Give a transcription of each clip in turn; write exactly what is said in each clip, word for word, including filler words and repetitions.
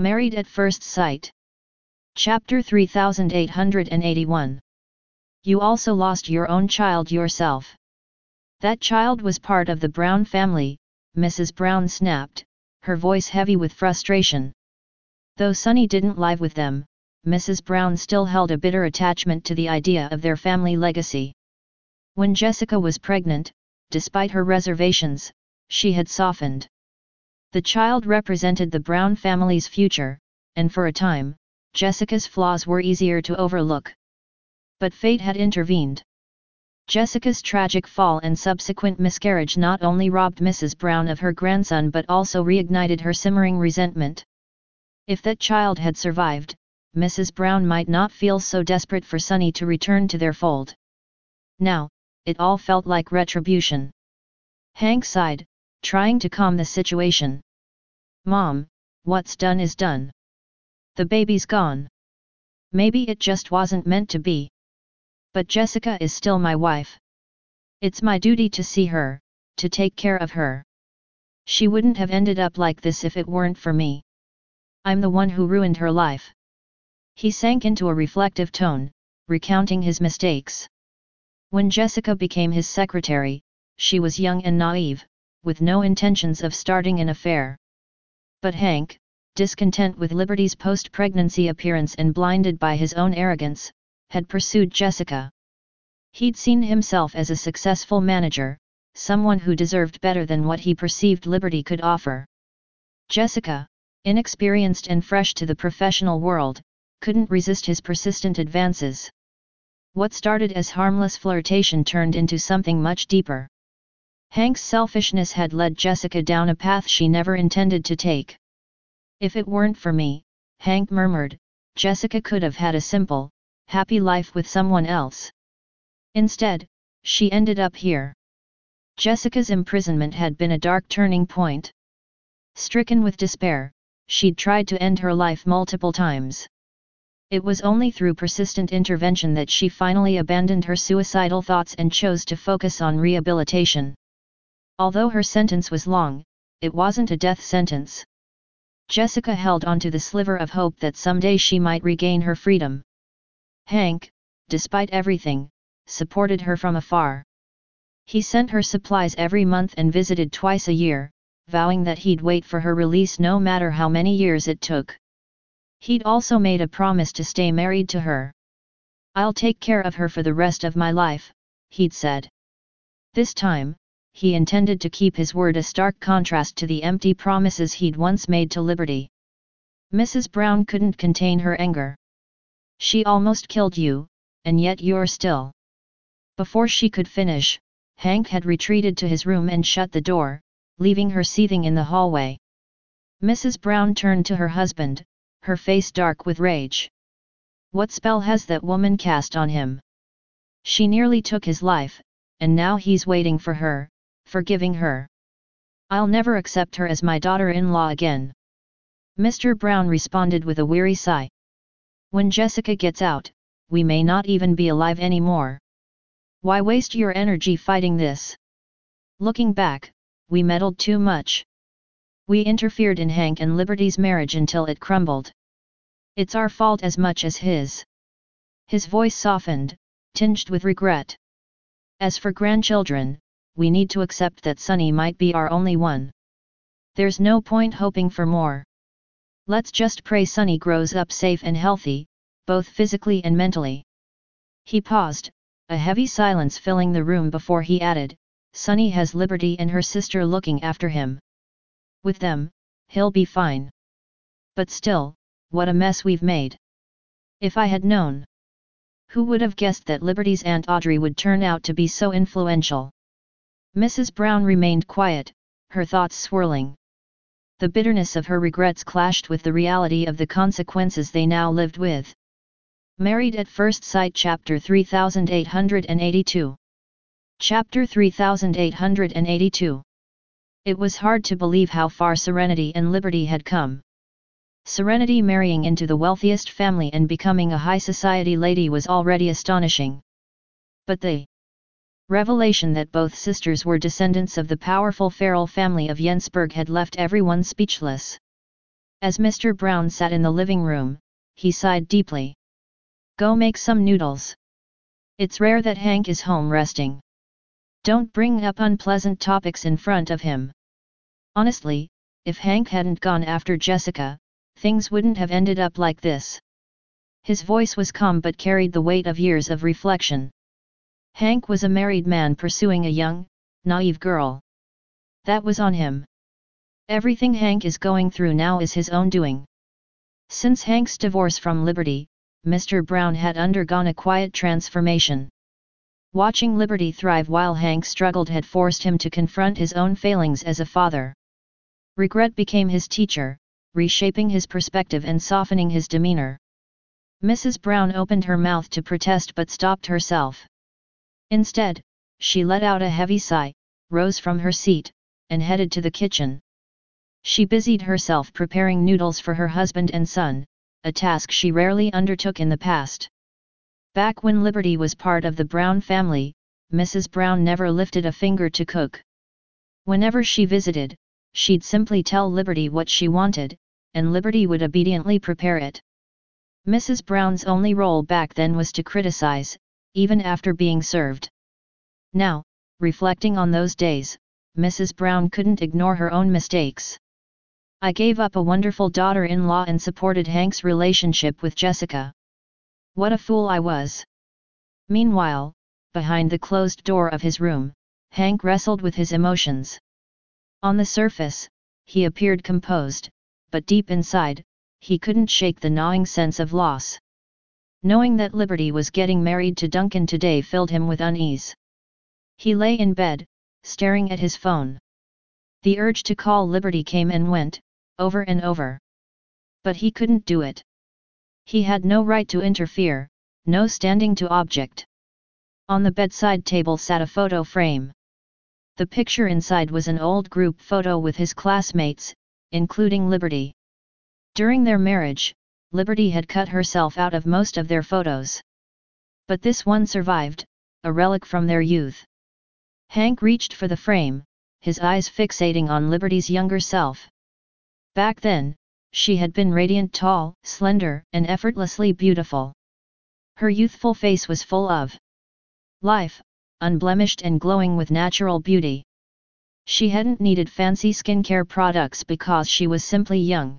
Married at First Sight. Chapter three thousand eight hundred eighty-one. You also lost your own child yourself. That child was part of the Brown family, Missus Brown snapped, her voice heavy with frustration. Though Sunny didn't live with them, Missus Brown still held a bitter attachment to the idea of their family legacy. When Jessica was pregnant, despite her reservations, she had softened. The child represented the Brown family's future, and for a time, Jessica's flaws were easier to overlook. But fate had intervened. Jessica's tragic fall and subsequent miscarriage not only robbed Missus Brown of her grandson but also reignited her simmering resentment. If that child had survived, Missus Brown might not feel so desperate for Sunny to return to their fold. Now, it all felt like retribution. Hank sighed, trying to calm the situation. Mom, what's done is done. The baby's gone. Maybe it just wasn't meant to be. But Jessica is still my wife. It's my duty to see her, to take care of her. She wouldn't have ended up like this if it weren't for me. I'm the one who ruined her life. He sank into a reflective tone, recounting his mistakes. When Jessica became his secretary, she was young and naive, with no intentions of starting an affair. But Hank, discontent with Liberty's post-pregnancy appearance and blinded by his own arrogance, had pursued Jessica. He'd seen himself as a successful manager, someone who deserved better than what he perceived Liberty could offer. Jessica, inexperienced and fresh to the professional world, couldn't resist his persistent advances. What started as harmless flirtation turned into something much deeper. Hank's selfishness had led Jessica down a path she never intended to take. If it weren't for me, Hank murmured, Jessica could have had a simple, happy life with someone else. Instead, she ended up here. Jessica's imprisonment had been a dark turning point. Stricken with despair, she'd tried to end her life multiple times. It was only through persistent intervention that she finally abandoned her suicidal thoughts and chose to focus on rehabilitation. Although her sentence was long, it wasn't a death sentence. Jessica held onto the sliver of hope that someday she might regain her freedom. Hank, despite everything, supported her from afar. He sent her supplies every month and visited twice a year, vowing that he'd wait for her release no matter how many years it took. He'd also made a promise to stay married to her. I'll take care of her for the rest of my life, he'd said. This time, he intended to keep his word, a stark contrast to the empty promises he'd once made to Liberty. Missus Brown couldn't contain her anger. She almost killed you, and yet you're still. Before she could finish, Hank had retreated to his room and shut the door, leaving her seething in the hallway. Missus Brown turned to her husband, her face dark with rage. What spell has that woman cast on him? She nearly took his life, and now he's waiting for her, forgiving her. I'll never accept her as my daughter-in-law again. Mister Brown responded with a weary sigh. When Jessica gets out, we may not even be alive anymore. Why waste your energy fighting this? Looking back, we meddled too much. We interfered in Hank and Liberty's marriage until it crumbled. It's our fault as much as his. His voice softened, tinged with regret. As for grandchildren, we need to accept that Sunny might be our only one. There's no point hoping for more. Let's just pray Sunny grows up safe and healthy, both physically and mentally. He paused, a heavy silence filling the room before he added, Sunny has Liberty and her sister looking after him. With them, he'll be fine. But still, what a mess we've made. If I had known. Who would have guessed that Liberty's Aunt Audrey would turn out to be so influential? Missus Brown remained quiet, her thoughts swirling. The bitterness of her regrets clashed with the reality of the consequences they now lived with. Married at First Sight Chapter three thousand eight hundred eighty-two. Chapter three thousand eight hundred eighty-two. It was hard to believe how far Serenity and Liberty had come. Serenity marrying into the wealthiest family and becoming a high society lady was already astonishing. But the revelation that both sisters were descendants of the powerful Farrell family of Jensburg had left everyone speechless. As Mister Brown sat in the living room, he sighed deeply. Go make some noodles. It's rare that Hank is home resting. Don't bring up unpleasant topics in front of him. Honestly, if Hank hadn't gone after Jessica, things wouldn't have ended up like this. His voice was calm but carried the weight of years of reflection. Hank was a married man pursuing a young, naive girl. That was on him. Everything Hank is going through now is his own doing. Since Hank's divorce from Liberty, Mister Brown had undergone a quiet transformation. Watching Liberty thrive while Hank struggled had forced him to confront his own failings as a father. Regret became his teacher, reshaping his perspective and softening his demeanor. Missus Brown opened her mouth to protest but stopped herself. Instead, she let out a heavy sigh, rose from her seat, and headed to the kitchen. She busied herself preparing noodles for her husband and son, a task she rarely undertook in the past. Back when Liberty was part of the Brown family, Missus Brown never lifted a finger to cook. Whenever she visited, she'd simply tell Liberty what she wanted, and Liberty would obediently prepare it. Missus Brown's only role back then was to criticize, even after being served. Now, reflecting on those days, Missus Brown couldn't ignore her own mistakes. I gave up a wonderful daughter-in-law and supported Hank's relationship with Jessica. What a fool I was. Meanwhile, behind the closed door of his room, Hank wrestled with his emotions. On the surface, he appeared composed, but deep inside, he couldn't shake the gnawing sense of loss. Knowing that Liberty was getting married to Duncan today filled him with unease. He lay in bed, staring at his phone. The urge to call Liberty came and went, over and over. But he couldn't do it. He had no right to interfere, no standing to object. On the bedside table sat a photo frame. The picture inside was an old group photo with his classmates, including Liberty. During their marriage, Liberty had cut herself out of most of their photos. But this one survived, a relic from their youth. Hank reached for the frame, his eyes fixating on Liberty's younger self. Back then, she had been radiant, tall, slender, and effortlessly beautiful. Her youthful face was full of life, unblemished and glowing with natural beauty. She hadn't needed fancy skincare products because she was simply young.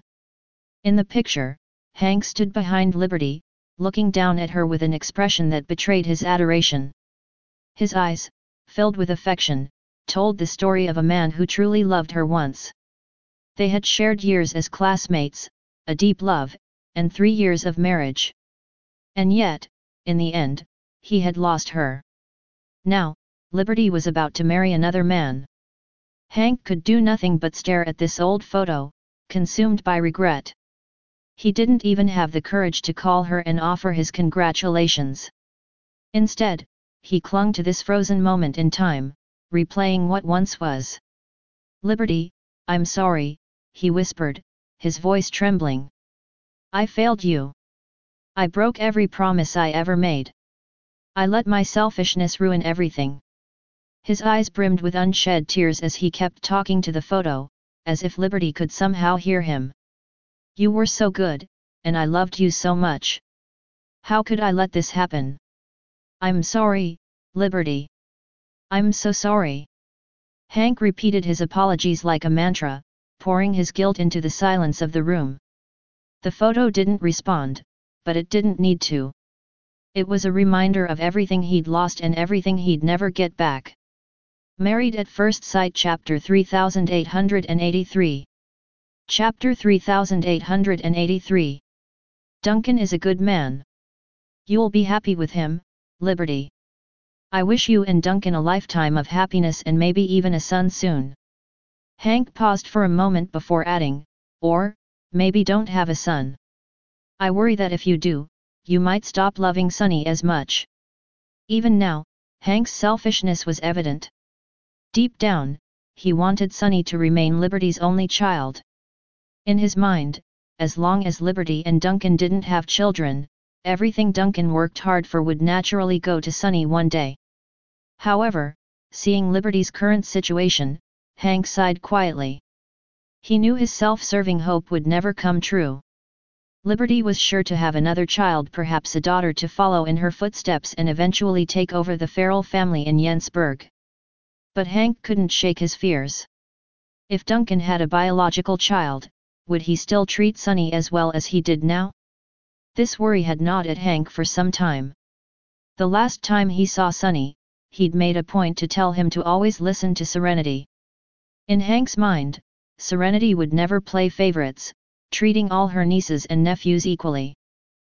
In the picture, Hank stood behind Liberty, looking down at her with an expression that betrayed his adoration. His eyes, filled with affection, told the story of a man who truly loved her once. They had shared years as classmates, a deep love, and three years of marriage. And yet, in the end, he had lost her. Now, Liberty was about to marry another man. Hank could do nothing but stare at this old photo, consumed by regret. He didn't even have the courage to call her and offer his congratulations. Instead, he clung to this frozen moment in time, replaying what once was. Liberty, I'm sorry, he whispered, his voice trembling. I failed you. I broke every promise I ever made. I let my selfishness ruin everything. His eyes brimmed with unshed tears as he kept talking to the photo, as if Liberty could somehow hear him. You were so good, and I loved you so much. How could I let this happen? I'm sorry, Liberty. I'm so sorry. Hank repeated his apologies like a mantra, pouring his guilt into the silence of the room. The photo didn't respond, but it didn't need to. It was a reminder of everything he'd lost and everything he'd never get back. Married at First Sight Chapter three thousand eight hundred eighty-three. Chapter three thousand eight hundred eighty-three. Duncan is a good man. You'll be happy with him, Liberty. I wish you and Duncan a lifetime of happiness and maybe even a son soon. Hank paused for a moment before adding, or, maybe don't have a son. I worry that if you do, you might stop loving Sonny as much. Even now, Hank's selfishness was evident. Deep down, he wanted Sonny to remain Liberty's only child. In his mind, as long as Liberty and Duncan didn't have children, everything Duncan worked hard for would naturally go to Sonny one day. However, seeing Liberty's current situation, Hank sighed quietly. He knew his self-serving hope would never come true. Liberty was sure to have another child, perhaps a daughter, to follow in her footsteps and eventually take over the Farrell family in Jensburg. But Hank couldn't shake his fears. If Duncan had a biological child, would he still treat Sonny as well as he did now? This worry had gnawed at Hank for some time. The last time he saw Sonny, he'd made a point to tell him to always listen to Serenity. In Hank's mind, Serenity would never play favorites, treating all her nieces and nephews equally.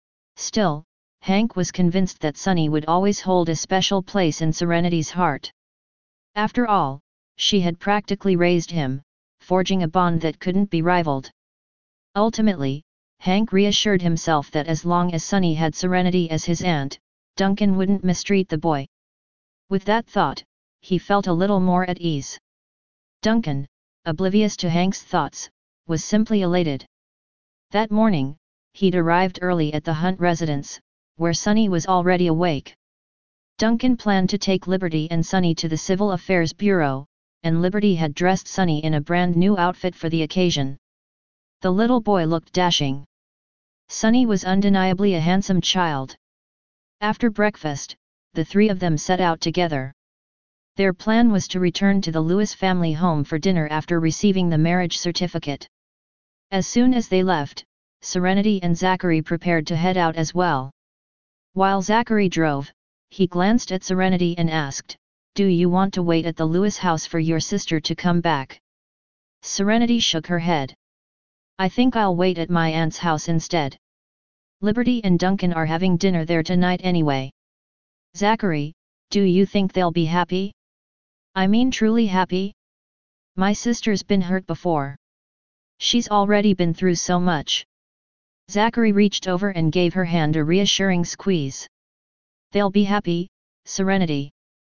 Still, Hank was convinced that Sonny would always hold a special place in Serenity's heart. After all, she had practically raised him, forging a bond that couldn't be rivaled. Ultimately, Hank reassured himself that as long as Sonny had Serenity as his aunt, Duncan wouldn't mistreat the boy. With that thought, he felt a little more at ease. Duncan, oblivious to Hank's thoughts, was simply elated. That morning, he'd arrived early at the Hunt residence, where Sonny was already awake. Duncan planned to take Liberty and Sonny to the Civil Affairs Bureau, and Liberty had dressed Sonny in a brand new outfit for the occasion. The little boy looked dashing. Sonny was undeniably a handsome child. After breakfast, the three of them set out together. Their plan was to return to the Lewis family home for dinner after receiving the marriage certificate. As soon as they left, Serenity and Zachary prepared to head out as well. While Zachary drove, he glanced at Serenity and asked, "Do you want to wait at the Lewis house for your sister to come back?" Serenity shook her head. "I think I'll wait at my aunt's house instead. Liberty and Duncan are having dinner there tonight anyway." "Zachary, do you think they'll be happy? I mean truly happy? My sister's been hurt before. She's already been through so much." Zachary reached over and gave her hand a reassuring squeeze. "They'll be happy, Serenity.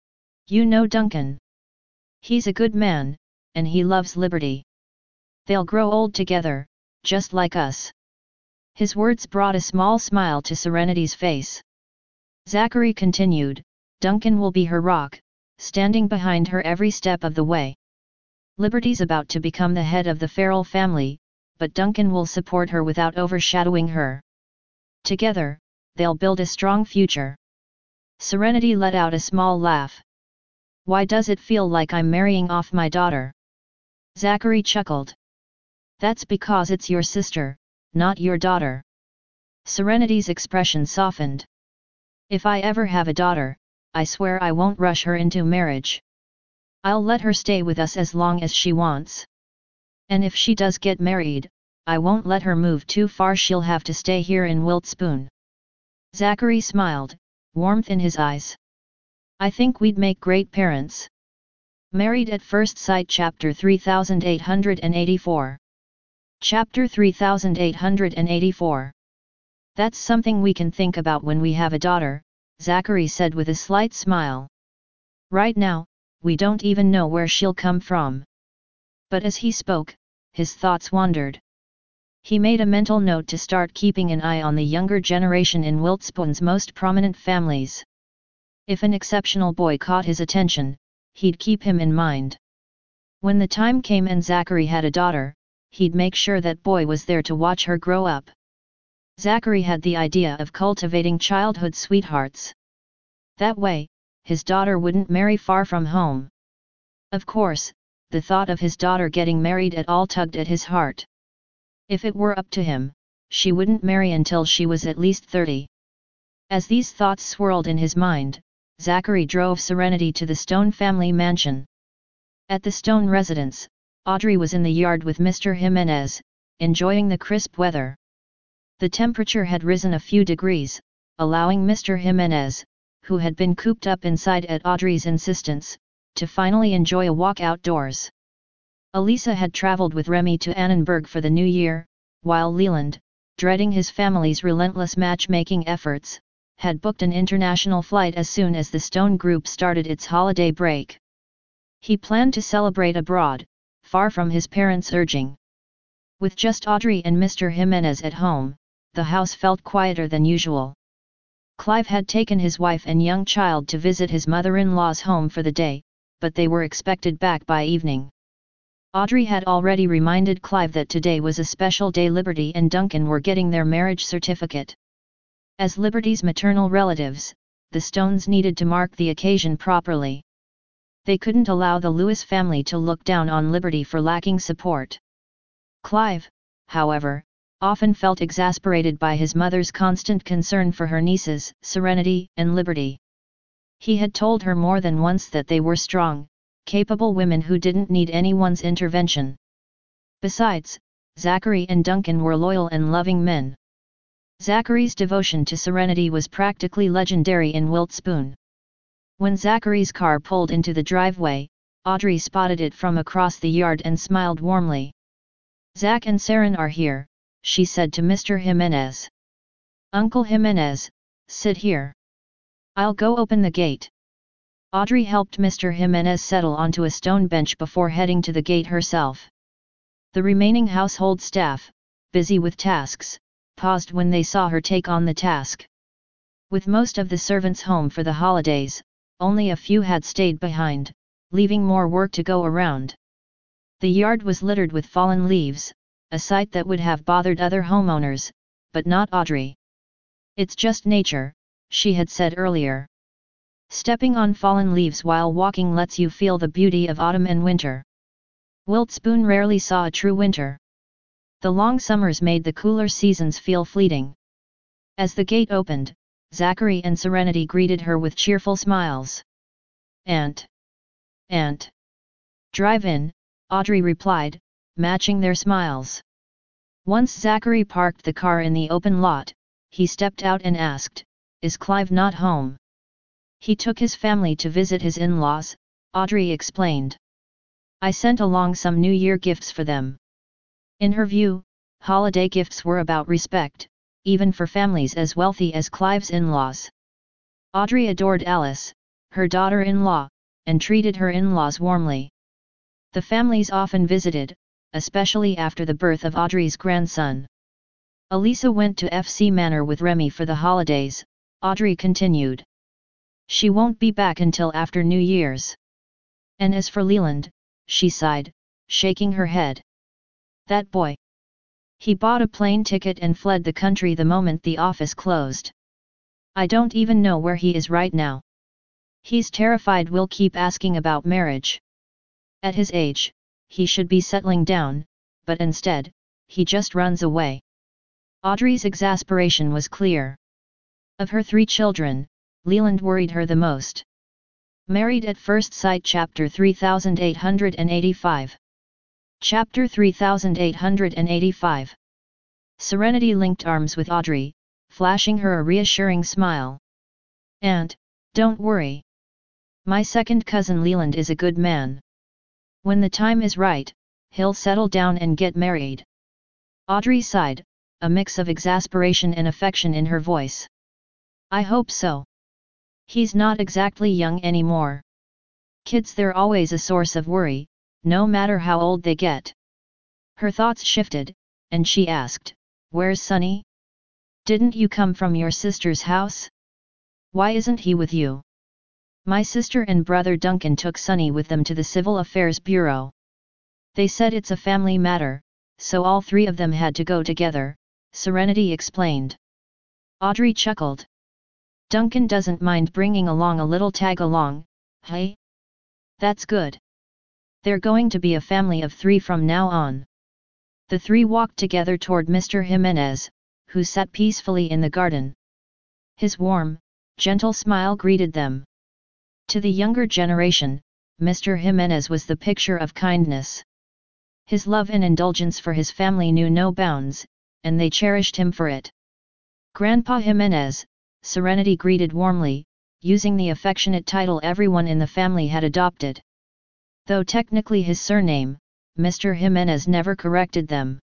You know Duncan. He's a good man, and he loves Liberty. They'll grow old together, just like us." His words brought a small smile to Serenity's face. Zachary continued, "Duncan will be her rock, standing behind her every step of the way. Liberty's about to become the head of the Farrell family, but Duncan will support her without overshadowing her. Together, they'll build a strong future." Serenity let out a small laugh. "Why does it feel like I'm marrying off my daughter?" Zachary chuckled. "That's because it's your sister, not your daughter." Serenity's expression softened. "If I ever have a daughter, I swear I won't rush her into marriage. I'll let her stay with us as long as she wants. And if she does get married, I won't let her move too far. She'll have to stay here in Wiltspoon." Zachary smiled, warmth in his eyes. "I think we'd make great parents." Married at First Sight Chapter three thousand eight hundred eighty-four. Chapter three thousand eight hundred eighty-four. "That's something we can think about when we have a daughter," Zachary said with a slight smile. "Right now, we don't even know where she'll come from." But as he spoke, his thoughts wandered. He made a mental note to start keeping an eye on the younger generation in Wiltspoon's most prominent families. If an exceptional boy caught his attention, he'd keep him in mind. When the time came and Zachary had a daughter, he'd make sure that boy was there to watch her grow up. Zachary had the idea of cultivating childhood sweethearts. That way, his daughter wouldn't marry far from home. Of course, the thought of his daughter getting married at all tugged at his heart. If it were up to him, she wouldn't marry until she was at least thirty. As these thoughts swirled in his mind, Zachary drove Serenity to the Stone family mansion. At the Stone residence, Audrey was in the yard with Mister Jimenez, enjoying the crisp weather. The temperature had risen a few degrees, allowing Mister Jimenez, who had been cooped up inside at Audrey's insistence, to finally enjoy a walk outdoors. Elisa had traveled with Remy to Annenberg for the new year, while Leland, dreading his family's relentless matchmaking efforts, had booked an international flight as soon as the Stone group started its holiday break. He planned to celebrate abroad, far from his parents' urging. With just Audrey and Mister Jimenez at home, the house felt quieter than usual. Clive had taken his wife and young child to visit his mother-in-law's home for the day, but they were expected back by evening. Audrey had already reminded Clive that today was a special day. Liberty and Duncan were getting their marriage certificate. As Liberty's maternal relatives, the Stones needed to mark the occasion properly. They couldn't allow the Lewis family to look down on Liberty for lacking support. Clive, however, often felt exasperated by his mother's constant concern for her nieces, Serenity and Liberty. He had told her more than once that they were strong, capable women who didn't need anyone's intervention. Besides, Zachary and Duncan were loyal and loving men. Zachary's devotion to Serenity was practically legendary in Wiltspoon. When Zachary's car pulled into the driveway, Audrey spotted it from across the yard and smiled warmly. "Zach and Saren are here," she said to Mister Jimenez. "Uncle Jimenez, sit here. I'll go open the gate." Audrey helped Mister Jimenez settle onto a stone bench before heading to the gate herself. The remaining household staff, busy with tasks, paused when they saw her take on the task. With most of the servants home for the holidays, only a few had stayed behind, leaving more work to go around. The yard was littered with fallen leaves, a sight that would have bothered other homeowners, but not Audrey. "It's just nature," she had said earlier. "Stepping on fallen leaves while walking lets you feel the beauty of autumn and winter." Wiltspoon rarely saw a true winter. The long summers made the cooler seasons feel fleeting. As the gate opened, Zachary and Serenity greeted her with cheerful smiles. "Aunt! Aunt! Drive in," Audrey replied, matching their smiles. Once Zachary parked the car in the open lot, he stepped out and asked, "Is Clive not home?" "He took his family to visit his in-laws," Audrey explained. "I sent along some New Year gifts for them." In her view, holiday gifts were about respect, even for families as wealthy as Clive's in-laws. Audrey adored Alice, her daughter-in-law, and treated her in-laws warmly. The families often visited, especially after the birth of Audrey's grandson. "Elisa went to F C Manor with Remy for the holidays," Audrey continued. "She won't be back until after New Year's. And as for Leland," she sighed, shaking her head. "That boy. He bought a plane ticket and fled the country the moment the office closed. I don't even know where he is right now. He's terrified we'll keep asking about marriage. At his age, he should be settling down, but instead, he just runs away." Audrey's exasperation was clear. Of her three children, Leland worried her the most. Married at First Sight Chapter three thousand eight hundred eighty-five. Chapter three thousand eight hundred eighty-five. Serenity linked arms with Audrey, flashing her a reassuring smile. "Aunt, don't worry. My second cousin Leland is a good man. When the time is right, he'll settle down and get married." Audrey sighed, a mix of exasperation and affection in her voice. "I hope so. He's not exactly young anymore. Kids, they're always a source of worry, no matter how old they get." Her thoughts shifted, and she asked, "Where's Sonny? Didn't you come from your sister's house? Why isn't he with you?" "My sister and brother Duncan took Sonny with them to the Civil Affairs Bureau. They said it's a family matter, so all three of them had to go together," Serenity explained. Audrey chuckled. "Duncan doesn't mind bringing along a little tag-along, hey? That's good. They're going to be a family of three from now on." The three walked together toward Mister Jimenez, who sat peacefully in the garden. His warm, gentle smile greeted them. To the younger generation, Mister Jimenez was the picture of kindness. His love and indulgence for his family knew no bounds, and they cherished him for it. "Grandpa Jimenez," Serenity greeted warmly, using the affectionate title everyone in the family had adopted. Though technically his surname, Mister Jimenez never corrected them.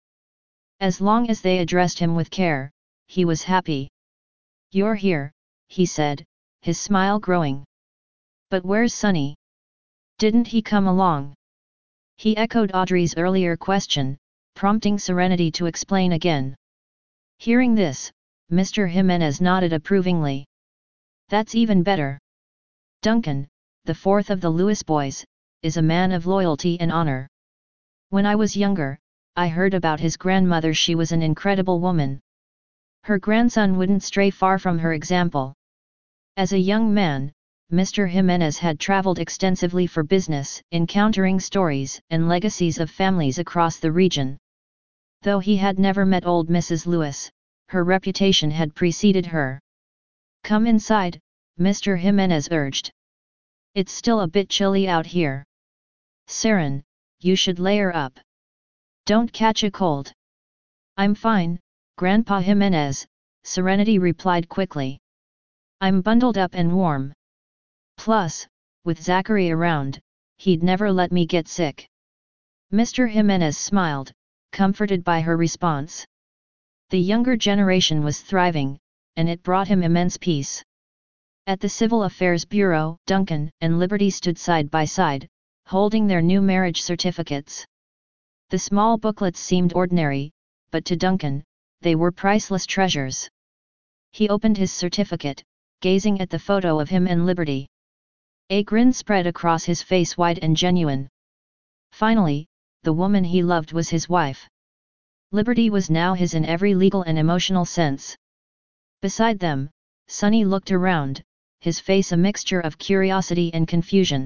As long as they addressed him with care, he was happy. "You're here," he said, his smile growing. "But where's Sonny? Didn't he come along?" He echoed Audrey's earlier question, prompting Serenity to explain again. Hearing this, Mister Jimenez nodded approvingly. "That's even better. Duncan, the fourth of the Lewis boys, is a man of loyalty and honor. When I was younger, I heard about his grandmother. She was an incredible woman. Her grandson wouldn't stray far from her example. As a young man, Mister Jimenez had traveled extensively for business, encountering stories and legacies of families across the region. Though he had never met old Missus Lewis, her reputation had preceded her. "Come inside," Mister Jimenez urged. "It's still a bit chilly out here. Saren, you should layer up. Don't catch a cold." "I'm fine, Grandpa Jimenez," Serenity replied quickly. "I'm bundled up and warm. Plus, with Zachary around, he'd never let me get sick." Mister Jimenez smiled, comforted by her response. The younger generation was thriving, and it brought him immense peace. At the Civil Affairs Bureau, Duncan and Liberty stood side by side, holding their new marriage certificates. The small booklets seemed ordinary, but to Duncan, they were priceless treasures. He opened his certificate, gazing at the photo of him and Liberty. A grin spread across his face, wide and genuine. Finally, the woman he loved was his wife. Liberty was now his in every legal and emotional sense. Beside them, Sonny looked around, his face a mixture of curiosity and confusion.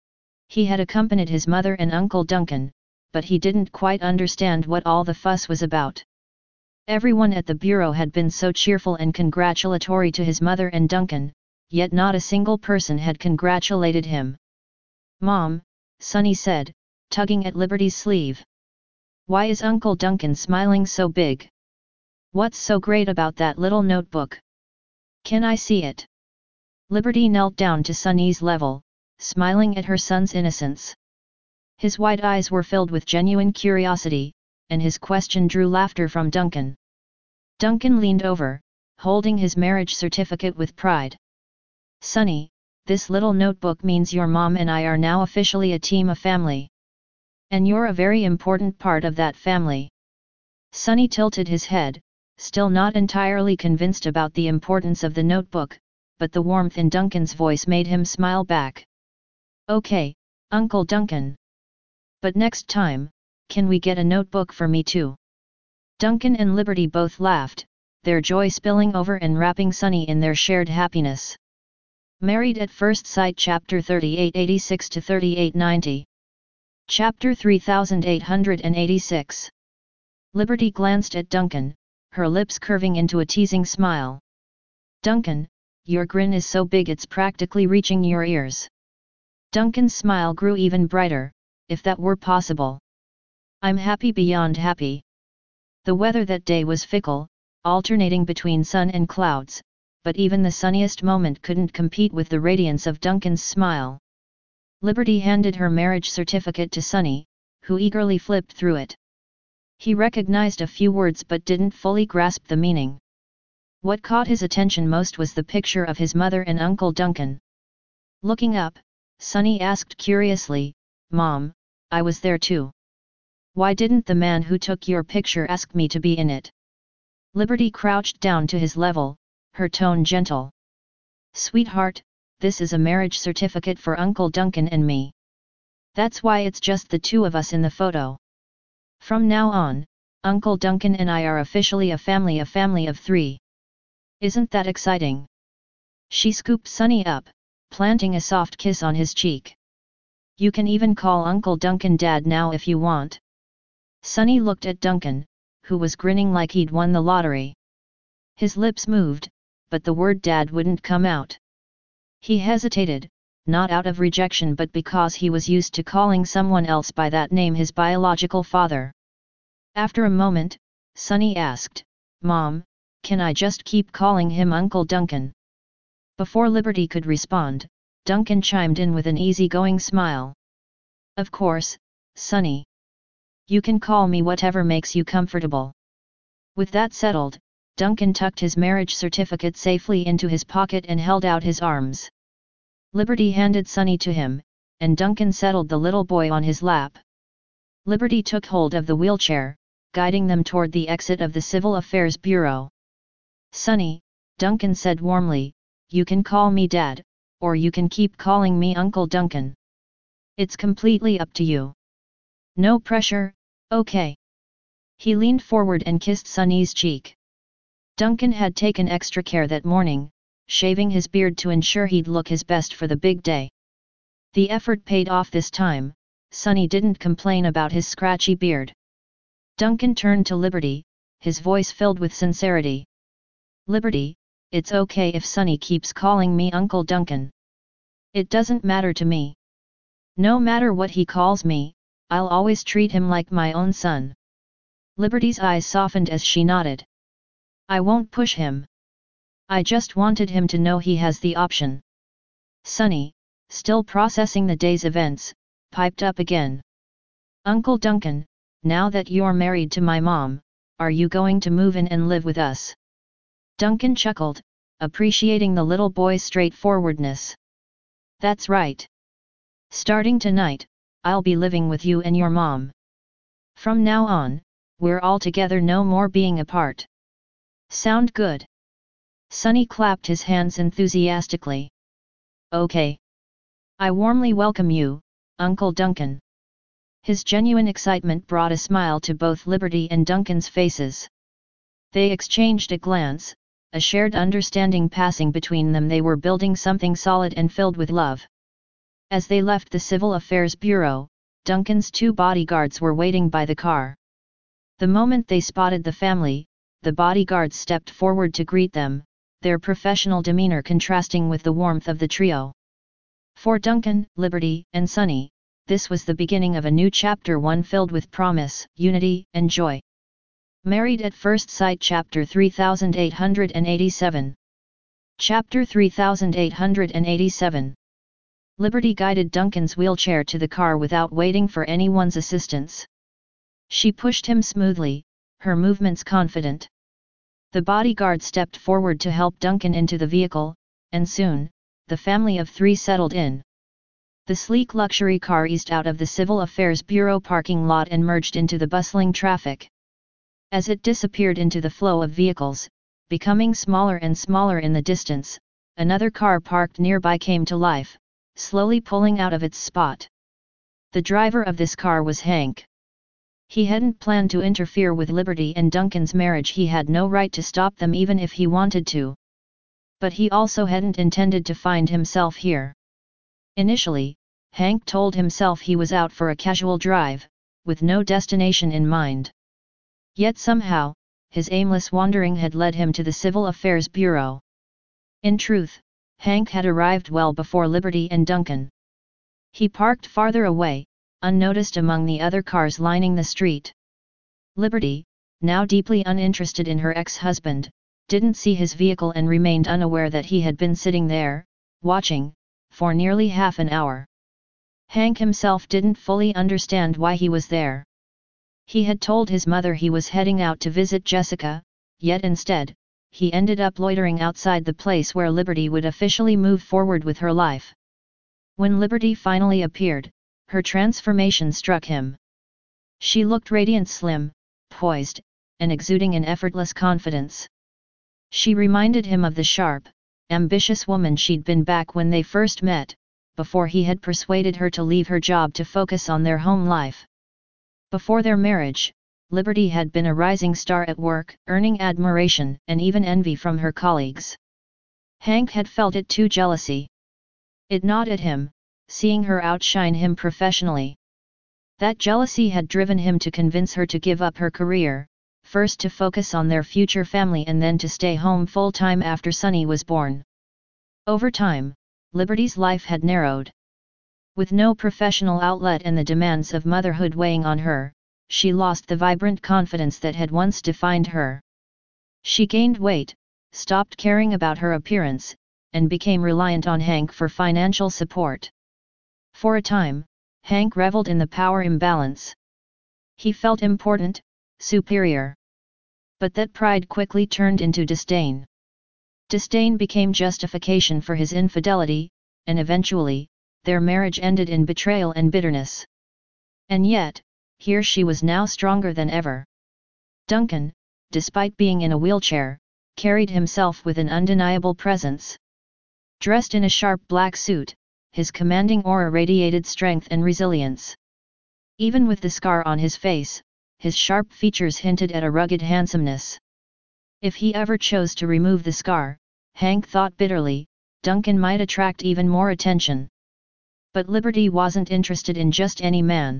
He had accompanied his mother and Uncle Duncan, but he didn't quite understand what all the fuss was about. Everyone at the bureau had been so cheerful and congratulatory to his mother and Duncan, yet not a single person had congratulated him. "Mom," Sonny said, tugging at Liberty's sleeve. "Why is Uncle Duncan smiling so big? What's so great about that little notebook? Can I see it?" Liberty knelt down to Sonny's level, smiling at her son's innocence. His wide eyes were filled with genuine curiosity, and his question drew laughter from Duncan. Duncan leaned over, holding his marriage certificate with pride. "Sonny, this little notebook means your mom and I are now officially a team, a family. And you're a very important part of that family." Sonny tilted his head, still not entirely convinced about the importance of the notebook, but the warmth in Duncan's voice made him smile back. "Okay, Uncle Duncan. But next time, can we get a notebook for me too?" Duncan and Liberty both laughed, their joy spilling over and wrapping Sonny in their shared happiness. Married at First Sight Chapter thirty-eight eighty-six to thirty-eight ninety. Chapter three thousand eight hundred eighty-six. Liberty glanced at Duncan, her lips curving into a teasing smile. "Duncan, your grin is so big it's practically reaching your ears." Duncan's smile grew even brighter, if that were possible. "I'm happy beyond happy." The weather that day was fickle, alternating between sun and clouds, but even the sunniest moment couldn't compete with the radiance of Duncan's smile. Liberty handed her marriage certificate to Sonny, who eagerly flipped through it. He recognized a few words but didn't fully grasp the meaning. What caught his attention most was the picture of his mother and Uncle Duncan. Looking up, Sonny asked curiously, "Mom, I was there too. Why didn't the man who took your picture ask me to be in it?" Liberty crouched down to his level, her tone gentle. "Sweetheart, this is a marriage certificate for Uncle Duncan and me. That's why it's just the two of us in the photo. From now on, Uncle Duncan and I are officially a family, a family of three. Isn't that exciting?" She scooped Sonny up, planting a soft kiss on his cheek. "You can even call Uncle Duncan Dad now if you want." Sonny looked at Duncan, who was grinning like he'd won the lottery. His lips moved, but the word Dad wouldn't come out. He hesitated, not out of rejection but because he was used to calling someone else by that name, his biological father. After a moment, Sonny asked, "Mom, can I just keep calling him Uncle Duncan?" Before Liberty could respond, Duncan chimed in with an easygoing smile. "Of course, Sonny. You can call me whatever makes you comfortable." With that settled, Duncan tucked his marriage certificate safely into his pocket and held out his arms. Liberty handed Sonny to him, and Duncan settled the little boy on his lap. Liberty took hold of the wheelchair, guiding them toward the exit of the Civil Affairs Bureau. "Sonny," Duncan said warmly, "you can call me Dad, or you can keep calling me Uncle Duncan. It's completely up to you. No pressure, Okay. He leaned forward and kissed Sunny's cheek. Duncan had taken extra care that morning, shaving his beard to ensure he'd look his best for the big day. The effort paid off this time. Sunny didn't complain about his scratchy beard. Duncan turned to Liberty, his voice filled with sincerity. Liberty, it's okay if Sunny keeps calling me Uncle Duncan. It doesn't matter to me. No matter what he calls me, I'll always treat him like my own son. Liberty's eyes softened as she nodded. I won't push him. I just wanted him to know he has the option. Sunny, still processing the day's events, piped up again. Uncle Duncan, now that you're married to my mom, are you going to move in and live with us? Duncan chuckled, appreciating the little boy's straightforwardness. That's right. Starting tonight, I'll be living with you and your mom. From now on, we're all together, no more being apart. Sound good? Sunny clapped his hands enthusiastically. Okay. I warmly welcome you, Uncle Duncan. His genuine excitement brought a smile to both Liberty and Duncan's faces. They exchanged a glance, a shared understanding passing between them. They were building something solid and filled with love. As they left the Civil Affairs Bureau, Duncan's two bodyguards were waiting by the car. The moment they spotted the family, the bodyguards stepped forward to greet them, their professional demeanor contrasting with the warmth of the trio. For Duncan, Liberty, and Sunny, this was the beginning of a new chapter, one filled with promise, unity, and joy. Married at First Sight, Chapter three thousand eight hundred eighty-seven. Chapter three thousand eight hundred eighty-seven. Liberty guided Duncan's wheelchair to the car without waiting for anyone's assistance. She pushed him smoothly, her movements confident. The bodyguard stepped forward to help Duncan into the vehicle, and soon, the family of three settled in. The sleek luxury car eased out of the Civil Affairs Bureau parking lot and merged into the bustling traffic. As it disappeared into the flow of vehicles, becoming smaller and smaller in the distance, another car parked nearby came to life, slowly pulling out of its spot. The driver of this car was Hank. He hadn't planned to interfere with Liberty and Duncan's marriage. He had no right to stop them even if he wanted to. But he also hadn't intended to find himself here. Initially, Hank told himself he was out for a casual drive, with no destination in mind. Yet somehow, his aimless wandering had led him to the Civil Affairs Bureau. In truth, Hank had arrived well before Liberty and Duncan. He parked farther away, unnoticed among the other cars lining the street. Liberty, now deeply uninterested in her ex-husband, didn't see his vehicle and remained unaware that he had been sitting there, watching, for nearly half an hour. Hank himself didn't fully understand why he was there. He had told his mother he was heading out to visit Jessica, yet instead, he ended up loitering outside the place where Liberty would officially move forward with her life. When Liberty finally appeared, her transformation struck him. She looked radiant, slim, poised, and exuding an effortless confidence. She reminded him of the sharp, ambitious woman she'd been back when they first met, before he had persuaded her to leave her job to focus on their home life. Before their marriage, Liberty had been a rising star at work, earning admiration and even envy from her colleagues. Hank had felt it too: jealousy. It gnawed at him, seeing her outshine him professionally. That jealousy had driven him to convince her to give up her career, first to focus on their future family and then to stay home full-time after Sunny was born. Over time, Liberty's life had narrowed. With no professional outlet and the demands of motherhood weighing on her, she lost the vibrant confidence that had once defined her. She gained weight, stopped caring about her appearance, and became reliant on Hank for financial support. For a time, Hank reveled in the power imbalance. He felt important, superior. But that pride quickly turned into disdain. Disdain became justification for his infidelity, and eventually, their marriage ended in betrayal and bitterness. And yet, here she was now stronger than ever. Duncan, despite being in a wheelchair, carried himself with an undeniable presence. Dressed in a sharp black suit, his commanding aura radiated strength and resilience. Even with the scar on his face, his sharp features hinted at a rugged handsomeness. If he ever chose to remove the scar, Hank thought bitterly, Duncan might attract even more attention. But Liberty wasn't interested in just any man.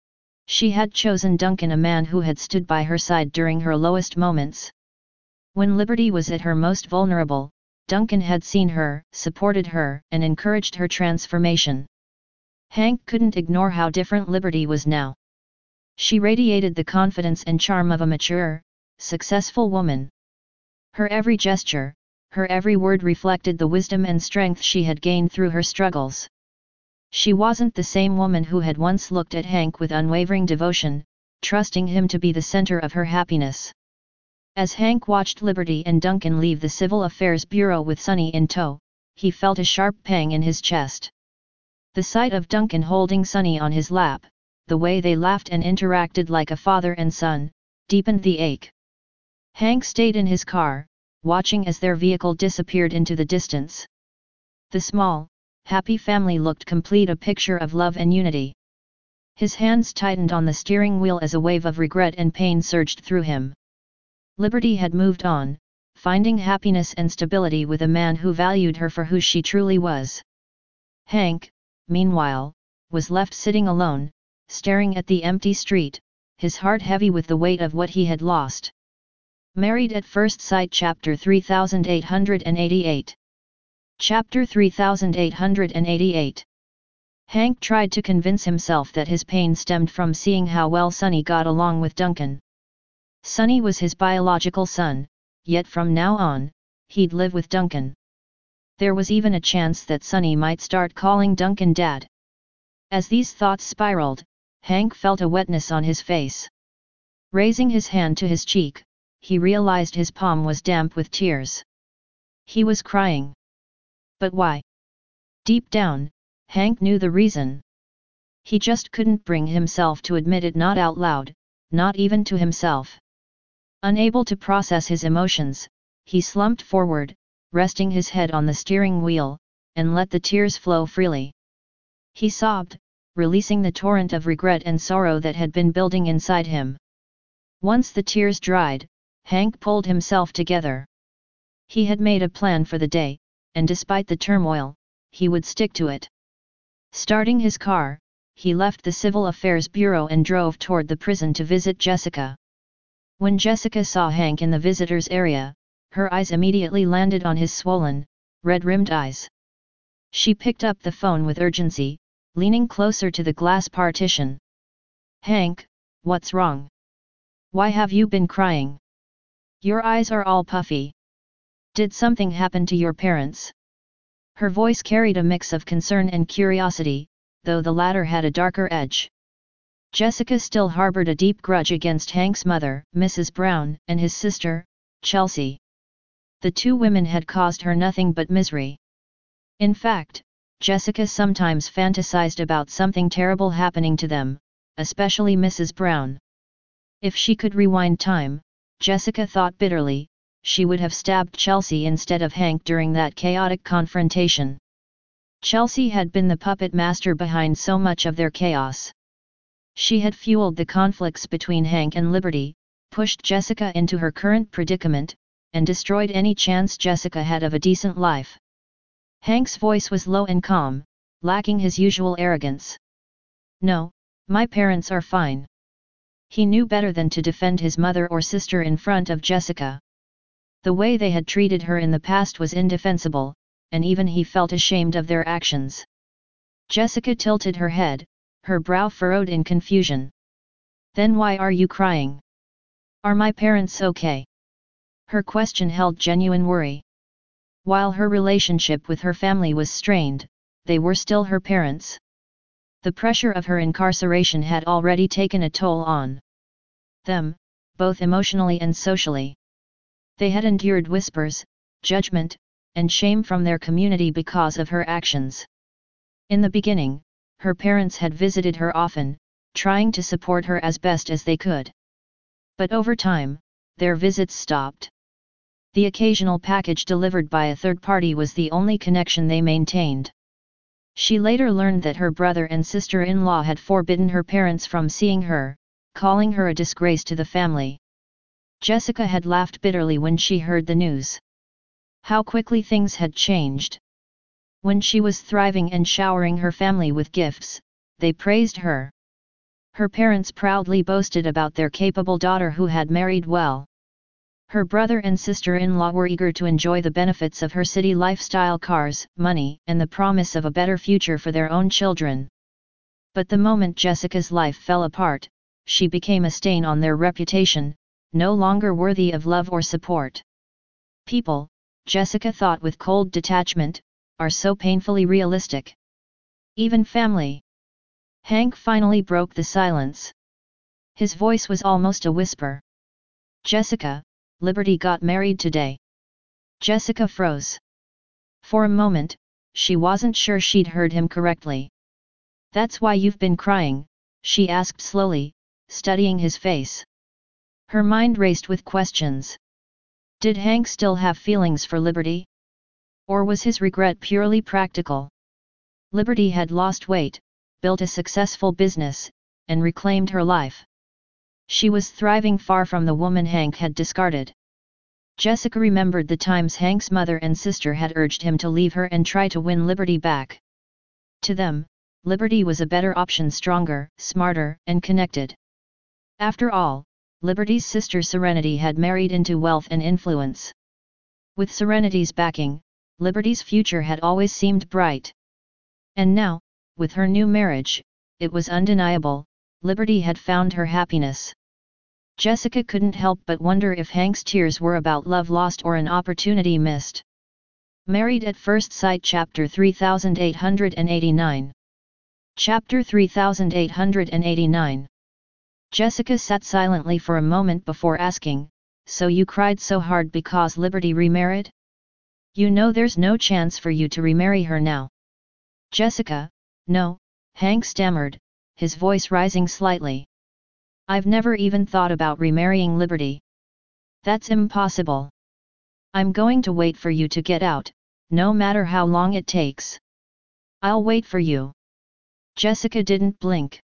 She had chosen Duncan, a man who had stood by her side during her lowest moments. When Liberty was at her most vulnerable, Duncan had seen her, supported her, and encouraged her transformation. Hank couldn't ignore how different Liberty was now. She radiated the confidence and charm of a mature, successful woman. Her every gesture, her every word reflected the wisdom and strength she had gained through her struggles. She wasn't the same woman who had once looked at Hank with unwavering devotion, trusting him to be the center of her happiness. As Hank watched Liberty and Duncan leave the Civil Affairs Bureau with Sunny in tow, he felt a sharp pang in his chest. The sight of Duncan holding Sunny on his lap, the way they laughed and interacted like a father and son, deepened the ache. Hank stayed in his car, watching as their vehicle disappeared into the distance. The small, happy family looked complete, a picture of love and unity. His hands tightened on the steering wheel as a wave of regret and pain surged through him. Liberty had moved on, finding happiness and stability with a man who valued her for who she truly was. Hank, meanwhile, was left sitting alone, staring at the empty street, his heart heavy with the weight of what he had lost. Married at First Sight, Chapter three thousand eight hundred eighty-eight. Chapter three thousand eight hundred eighty-eight. Hank tried to convince himself that his pain stemmed from seeing how well Sunny got along with Duncan. Sunny was his biological son, yet from now on, he'd live with Duncan. There was even a chance that Sunny might start calling Duncan Dad. As these thoughts spiraled, Hank felt a wetness on his face. Raising his hand to his cheek, he realized his palm was damp with tears. He was crying. But why? Deep down, Hank knew the reason. He just couldn't bring himself to admit it, not out loud, not even to himself. Unable to process his emotions, he slumped forward, resting his head on the steering wheel, and let the tears flow freely. He sobbed, releasing the torrent of regret and sorrow that had been building inside him. Once the tears dried, Hank pulled himself together. He had made a plan for the day, and despite the turmoil, he would stick to it. Starting his car, he left the Civil Affairs Bureau and drove toward the prison to visit Jessica. When Jessica saw Hank in the visitors' area, her eyes immediately landed on his swollen, red-rimmed eyes. She picked up the phone with urgency, leaning closer to the glass partition. "Hank, what's wrong? Why have you been crying? Your eyes are all puffy. Did something happen to your parents?" Her voice carried a mix of concern and curiosity, though the latter had a darker edge. Jessica still harbored a deep grudge against Hank's mother, Missus Brown, and his sister, Chelsea. The two women had caused her nothing but misery. In fact, Jessica sometimes fantasized about something terrible happening to them, especially Missus Brown. If she could rewind time, Jessica thought bitterly, she would have stabbed Chelsea instead of Hank during that chaotic confrontation. Chelsea had been the puppet master behind so much of their chaos. She had fueled the conflicts between Hank and Liberty, pushed Jessica into her current predicament, and destroyed any chance Jessica had of a decent life. Hank's voice was low and calm, lacking his usual arrogance. "No, my parents are fine." He knew better than to defend his mother or sister in front of Jessica. The way they had treated her in the past was indefensible, and even he felt ashamed of their actions. Jessica tilted her head, her brow furrowed in confusion. "Then why are you crying? Are my parents okay?" Her question held genuine worry. While her relationship with her family was strained, they were still her parents. The pressure of her incarceration had already taken a toll on them, both emotionally and socially. They had endured whispers, judgment, and shame from their community because of her actions. In the beginning, her parents had visited her often, trying to support her as best as they could. But over time, their visits stopped. The occasional package delivered by a third party was the only connection they maintained. She later learned that her brother and sister-in-law had forbidden her parents from seeing her, calling her a disgrace to the family. Jessica had laughed bitterly when she heard the news. How quickly things had changed. When she was thriving and showering her family with gifts, they praised her. Her parents proudly boasted about their capable daughter who had married well. Her brother and sister-in-law were eager to enjoy the benefits of her city lifestyle, cars, money, and the promise of a better future for their own children. But the moment Jessica's life fell apart, she became a stain on their reputation, no longer worthy of love or support. People, Jessica thought with cold detachment, are so painfully realistic. Even family. Hank finally broke the silence. His voice was almost a whisper. Jessica, Liberty got married today. Jessica froze. For a moment, she wasn't sure she'd heard him correctly. That's why you've been crying, she asked slowly, studying his face. Her mind raced with questions. Did Hank still have feelings for Liberty? Or was his regret purely practical? Liberty had lost weight, built a successful business, and reclaimed her life. She was thriving far from the woman Hank had discarded. Jessica remembered the times Hank's mother and sister had urged him to leave her and try to win Liberty back. To them, Liberty was a better option, stronger, smarter, and connected. After all, Liberty's sister Serenity had married into wealth and influence. With Serenity's backing, Liberty's future had always seemed bright. And now, with her new marriage, it was undeniable, Liberty had found her happiness. Jessica couldn't help but wonder if Hank's tears were about love lost or an opportunity missed. Married at First Sight Chapter three thousand eight hundred eighty-nine. Chapter three thousand eight hundred eighty-nine. Jessica sat silently for a moment before asking, "So you cried so hard because Liberty remarried? You know there's no chance for you to remarry her now." "Jessica, no," Hank stammered, his voice rising slightly. "I've never even thought about remarrying Liberty. That's impossible. I'm going to wait for you to get out, no matter how long it takes. I'll wait for you." Jessica didn't blink.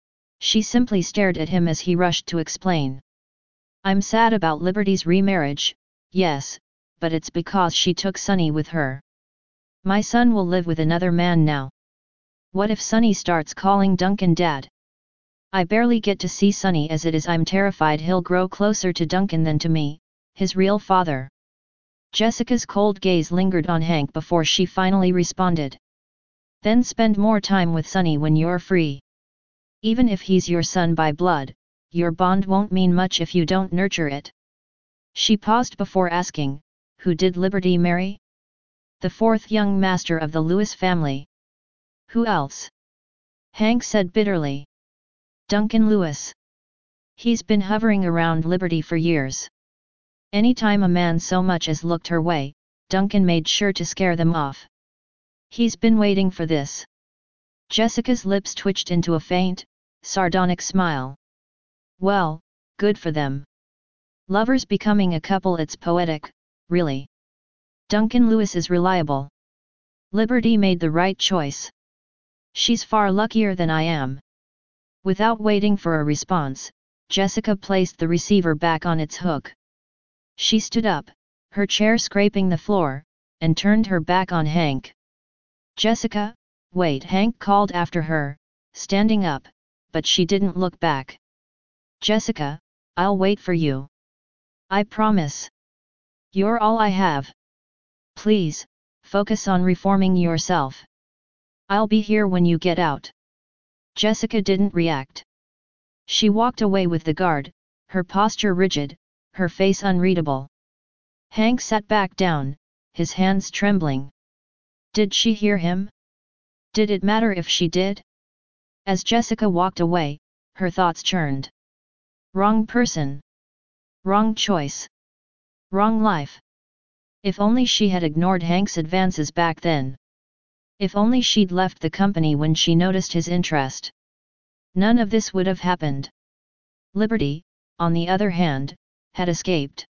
She simply stared at him as he rushed to explain. "I'm sad about Liberty's remarriage, yes, but it's because she took Sonny with her. My son will live with another man now. What if Sonny starts calling Duncan Dad? I barely get to see Sonny as it is. I'm terrified he'll grow closer to Duncan than to me, his real father." Jessica's cold gaze lingered on Hank before she finally responded. "Then spend more time with Sonny when you're free. Even if he's your son by blood, your bond won't mean much if you don't nurture it." She paused before asking, "Who did Liberty marry?" "The fourth young master of the Lewis family." "Who else?" Hank said bitterly. "Duncan Lewis. He's been hovering around Liberty for years. Anytime a man so much as looked her way, Duncan made sure to scare them off. He's been waiting for this." Jessica's lips twitched into a faint, sardonic smile. "Well, good for them. Lovers becoming a couple, it's poetic, really. Duncan Lewis is reliable. Liberty made the right choice. She's far luckier than I am." Without waiting for a response, Jessica placed the receiver back on its hook. She stood up, her chair scraping the floor, and turned her back on Hank. "Jessica, wait," Hank called after her, standing up, but she didn't look back. "Jessica, I'll wait for you. I promise. You're all I have. Please, focus on reforming yourself. I'll be here when you get out." Jessica didn't react. She walked away with the guard, her posture rigid, her face unreadable. Hank sat back down, his hands trembling. Did she hear him? Did it matter if she did? As Jessica walked away, her thoughts churned. Wrong person. Wrong choice. Wrong life. If only she had ignored Hank's advances back then. If only she'd left the company when she noticed his interest. None of this would have happened. Liberty, on the other hand, had escaped.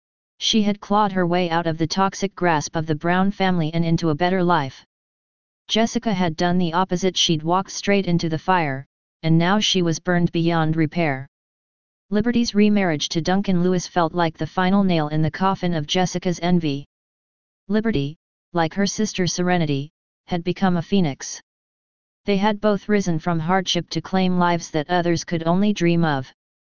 She had clawed her way out of the toxic grasp of the Brown family and into a better life. Jessica had done the opposite. She'd walked straight into the fire, and now she was burned beyond repair. Liberty's remarriage to Duncan Lewis felt like the final nail in the coffin of Jessica's envy. Liberty, like her sister Serenity, had become a phoenix. They had both risen from hardship to claim lives that others could only dream of.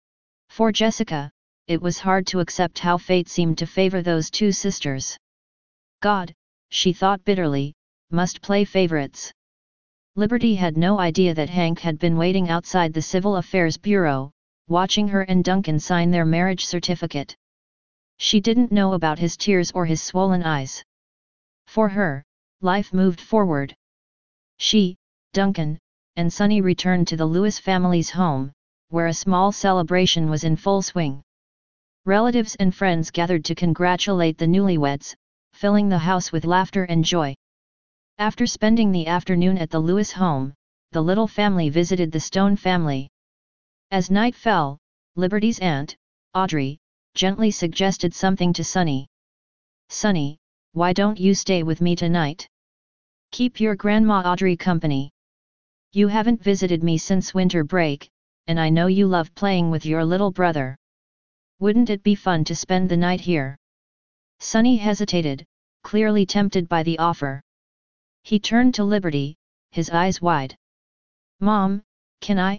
For Jessica, it was hard to accept how fate seemed to favor those two sisters. God, she thought bitterly, must play favorites. Liberty had no idea that Hank had been waiting outside the Civil Affairs Bureau, watching her and Duncan sign their marriage certificate. She didn't know about his tears or his swollen eyes. For her, life moved forward. She, Duncan, and Sonny returned to the Lewis family's home, where a small celebration was in full swing. Relatives and friends gathered to congratulate the newlyweds, filling the house with laughter and joy. After spending the afternoon at the Lewis home, the little family visited the Stone family. As night fell, Liberty's aunt, Audrey, gently suggested something to Sonny. "Sonny, why don't you stay with me tonight? Keep your grandma Audrey company. You haven't visited me since winter break, and I know you love playing with your little brother. Wouldn't it be fun to spend the night here?" Sonny hesitated, clearly tempted by the offer. He turned to Liberty, his eyes wide. "Mom, can I?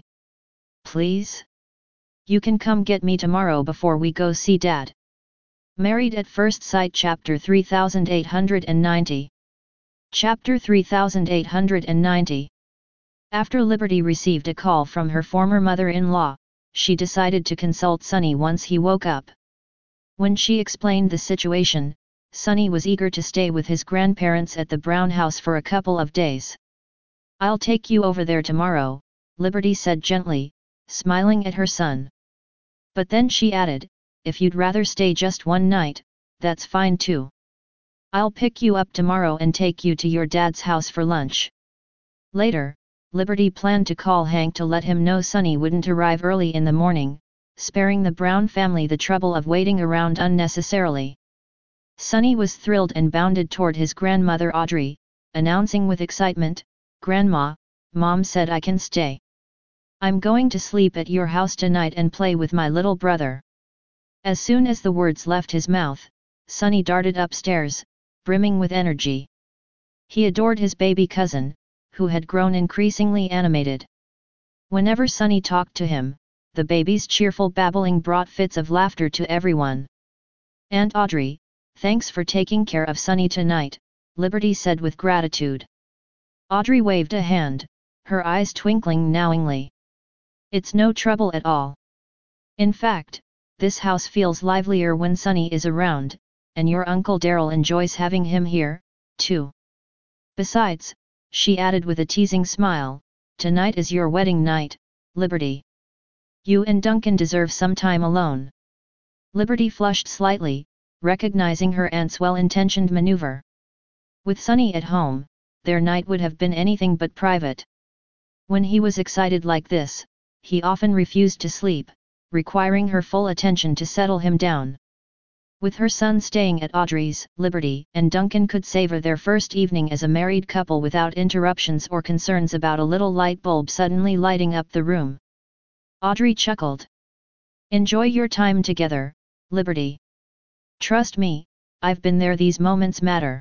Please? You can come get me tomorrow before we go see Dad." Married at First Sight Chapter three thousand eight hundred ninety. Chapter three thousand eight hundred ninety. After Liberty received a call from her former mother-in-law, she decided to consult Sonny once he woke up. When she explained the situation, Sonny was eager to stay with his grandparents at the Brown house for a couple of days. "I'll take you over there tomorrow," Liberty said gently, smiling at her son. But then she added, "If you'd rather stay just one night, that's fine too. I'll pick you up tomorrow and take you to your dad's house for lunch." Later, Liberty planned to call Hank to let him know Sonny wouldn't arrive early in the morning, sparing the Brown family the trouble of waiting around unnecessarily. Sonny was thrilled and bounded toward his grandmother Audrey, announcing with excitement, "Grandma, Mom said I can stay. I'm going to sleep at your house tonight and play with my little brother." As soon as the words left his mouth, Sonny darted upstairs, brimming with energy. He adored his baby cousin, who had grown increasingly animated. Whenever Sonny talked to him, the baby's cheerful babbling brought fits of laughter to everyone. "Aunt Audrey, thanks for taking care of Sonny tonight," Liberty said with gratitude. Audrey waved a hand, her eyes twinkling knowingly. "It's no trouble at all. In fact, this house feels livelier when Sonny is around, and your Uncle Darryl enjoys having him here, too. Besides," she added with a teasing smile, "tonight is your wedding night, Liberty. You and Duncan deserve some time alone." Liberty flushed slightly, recognizing her aunt's well-intentioned maneuver. With Sonny at home, their night would have been anything but private. When he was excited like this, he often refused to sleep, requiring her full attention to settle him down. With her son staying at Audrey's, Liberty and Duncan could savor their first evening as a married couple without interruptions or concerns about a little light bulb suddenly lighting up the room. Audrey chuckled. "Enjoy your time together, Liberty. Trust me, I've been there. These moments matter.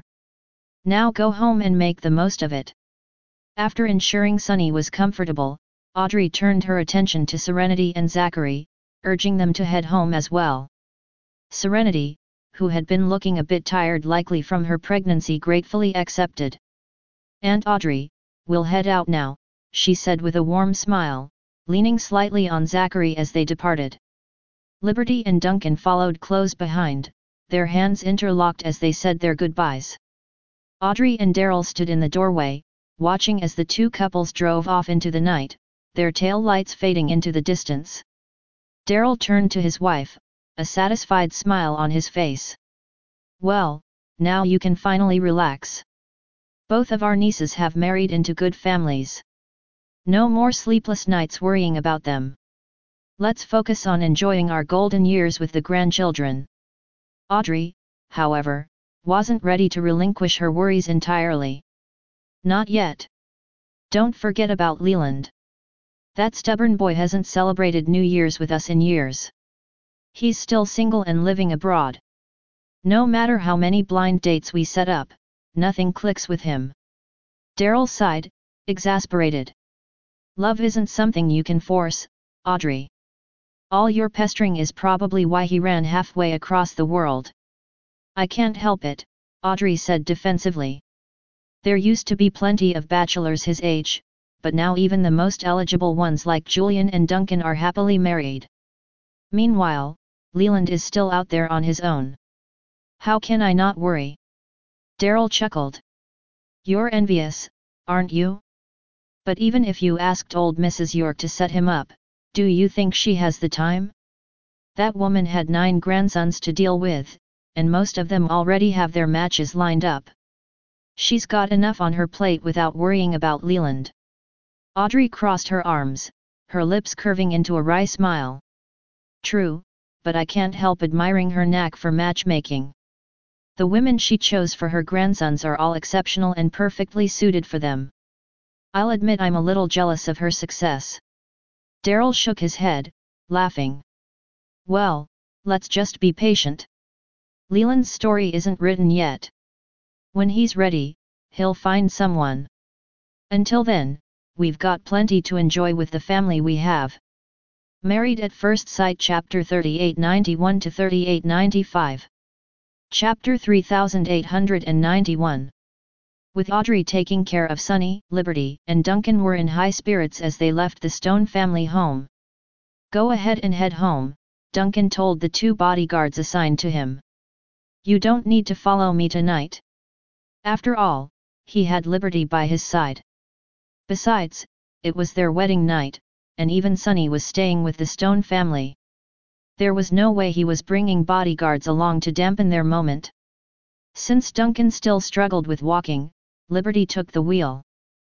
Now go home and make the most of it." After ensuring Sonny was comfortable, Audrey turned her attention to Serenity and Zachary, urging them to head home as well. Serenity, who had been looking a bit tired likely from her pregnancy, gratefully accepted. "Aunt Audrey, we'll head out now," she said with a warm smile, leaning slightly on Zachary as they departed. Liberty and Duncan followed close behind, their hands interlocked as they said their goodbyes. Audrey and Darryl stood in the doorway, watching as the two couples drove off into the night, their tail lights fading into the distance. Darryl turned to his wife, a satisfied smile on his face. "Well, now you can finally relax. Both of our nieces have married into good families. No more sleepless nights worrying about them. Let's focus on enjoying our golden years with the grandchildren." Audrey, however, wasn't ready to relinquish her worries entirely. "Not yet. Don't forget about Leland. That stubborn boy hasn't celebrated New Year's with us in years. He's still single and living abroad. No matter how many blind dates we set up, nothing clicks with him. Daryl sighed, exasperated. Love isn't something you can force, Audrey. All your pestering is probably why he ran halfway across the world. I can't help it, Audrey said defensively. There used to be plenty of bachelors his age, but now even the most eligible ones like Julian and Duncan are happily married. Meanwhile, Leland is still out there on his own. How can I not worry? Daryl chuckled. You're envious, aren't you? But even if you asked old Missus York to set him up, do you think she has the time? That woman had nine grandsons to deal with, and most of them already have their matches lined up. She's got enough on her plate without worrying about Leland. Audrey crossed her arms, her lips curving into a wry smile. True, but I can't help admiring her knack for matchmaking. The women she chose for her grandsons are all exceptional and perfectly suited for them. I'll admit I'm a little jealous of her success. Daryl shook his head, laughing. Well, let's just be patient. Leland's story isn't written yet. When he's ready, he'll find someone. Until then, we've got plenty to enjoy with the family we have. Married at First Sight Chapter thirty-eight ninety-one to thirty-eight ninety-five. Chapter three thousand eight hundred ninety-one. With Audrey taking care of Sunny, Liberty and Duncan were in high spirits as they left the Stone family home. Go ahead and head home, Duncan told the two bodyguards assigned to him. You don't need to follow me tonight. After all, he had Liberty by his side. Besides, it was their wedding night, and even Sunny was staying with the Stone family. There was no way he was bringing bodyguards along to dampen their moment. Since Duncan still struggled with walking, Liberty took the wheel.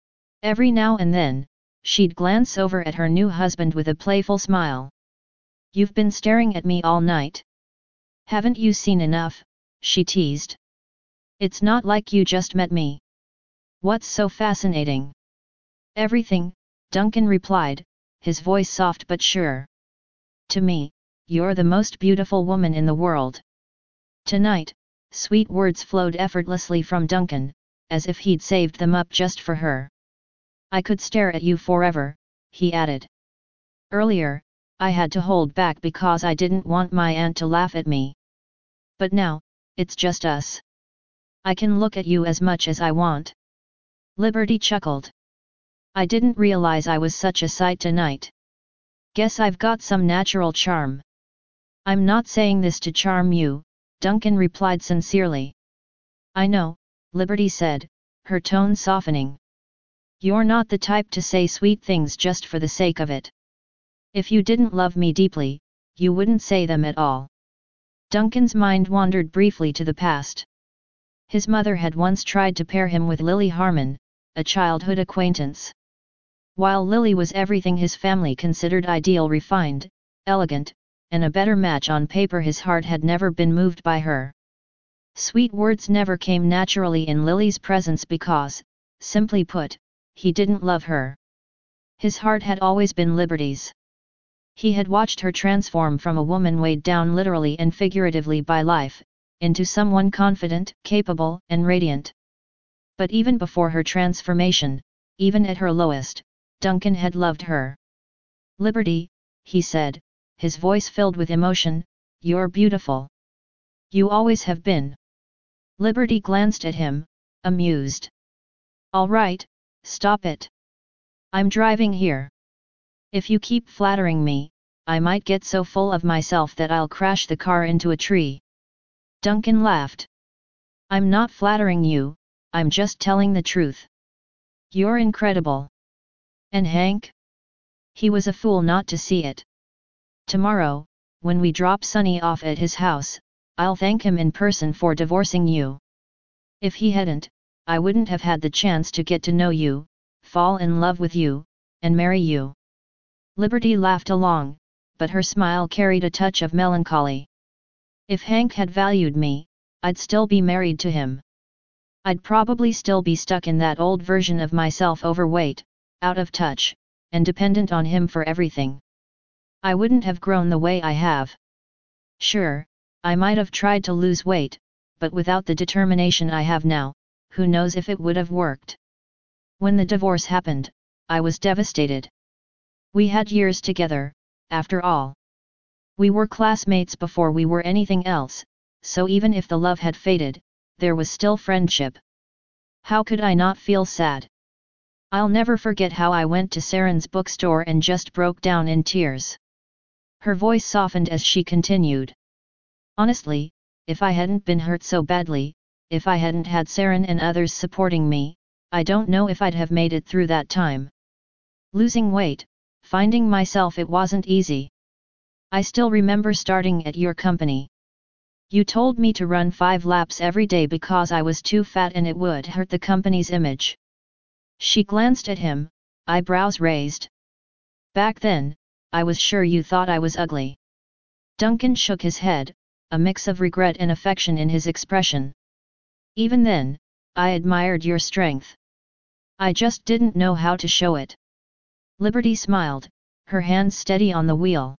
Every now and then, she'd glance over at her new husband with a playful smile. You've been staring at me all night. Haven't you seen enough? She teased. It's not like you just met me. What's so fascinating? Everything, Duncan replied, his voice soft but sure. To me, you're the most beautiful woman in the world. Tonight, sweet words flowed effortlessly from Duncan, as if he'd saved them up just for her. I could stare at you forever, he added. Earlier, I had to hold back because I didn't want my aunt to laugh at me. But now, it's just us. I can look at you as much as I want. Liberty chuckled. I didn't realize I was such a sight tonight. Guess I've got some natural charm. I'm not saying this to charm you, Duncan replied sincerely. I know, Liberty said, her tone softening. You're not the type to say sweet things just for the sake of it. If you didn't love me deeply, you wouldn't say them at all. Duncan's mind wandered briefly to the past. His mother had once tried to pair him with Lily Harmon, a childhood acquaintance. While Lily was everything his family considered ideal, refined, elegant, and a better match on paper, his heart had never been moved by her. Sweet words never came naturally in Lily's presence because, simply put, he didn't love her. His heart had always been Liberty's. He had watched her transform from a woman weighed down literally and figuratively by life, into someone confident, capable, and radiant. But even before her transformation, even at her lowest, Duncan had loved her. Liberty, he said, his voice filled with emotion, you're beautiful. You always have been. Liberty glanced at him, amused. All right, stop it. I'm driving here. If you keep flattering me, I might get so full of myself that I'll crash the car into a tree. Duncan laughed. I'm not flattering you, I'm just telling the truth. You're incredible. And Hank? He was a fool not to see it. Tomorrow, when we drop Sunny off at his house, I'll thank him in person for divorcing you. If he hadn't, I wouldn't have had the chance to get to know you, fall in love with you, and marry you. Liberty laughed along, but her smile carried a touch of melancholy. If Hank had valued me, I'd still be married to him. I'd probably still be stuck in that old version of myself, overweight, out of touch, and dependent on him for everything. I wouldn't have grown the way I have. Sure, I might have tried to lose weight, but without the determination I have now, who knows if it would have worked. When the divorce happened, I was devastated. We had years together, after all. We were classmates before we were anything else, so even if the love had faded, there was still friendship. How could I not feel sad? I'll never forget how I went to Saren's bookstore and just broke down in tears. Her voice softened as she continued. Honestly, if I hadn't been hurt so badly, if I hadn't had Saren and others supporting me, I don't know if I'd have made it through that time. Losing weight, finding myself, it wasn't easy. I still remember starting at your company. You told me to run five laps every day because I was too fat and it would hurt the company's image. She glanced at him, eyebrows raised. Back then, I was sure you thought I was ugly. Duncan shook his head, a mix of regret and affection in his expression. Even then, I admired your strength. I just didn't know how to show it. Liberty smiled, her hands steady on the wheel.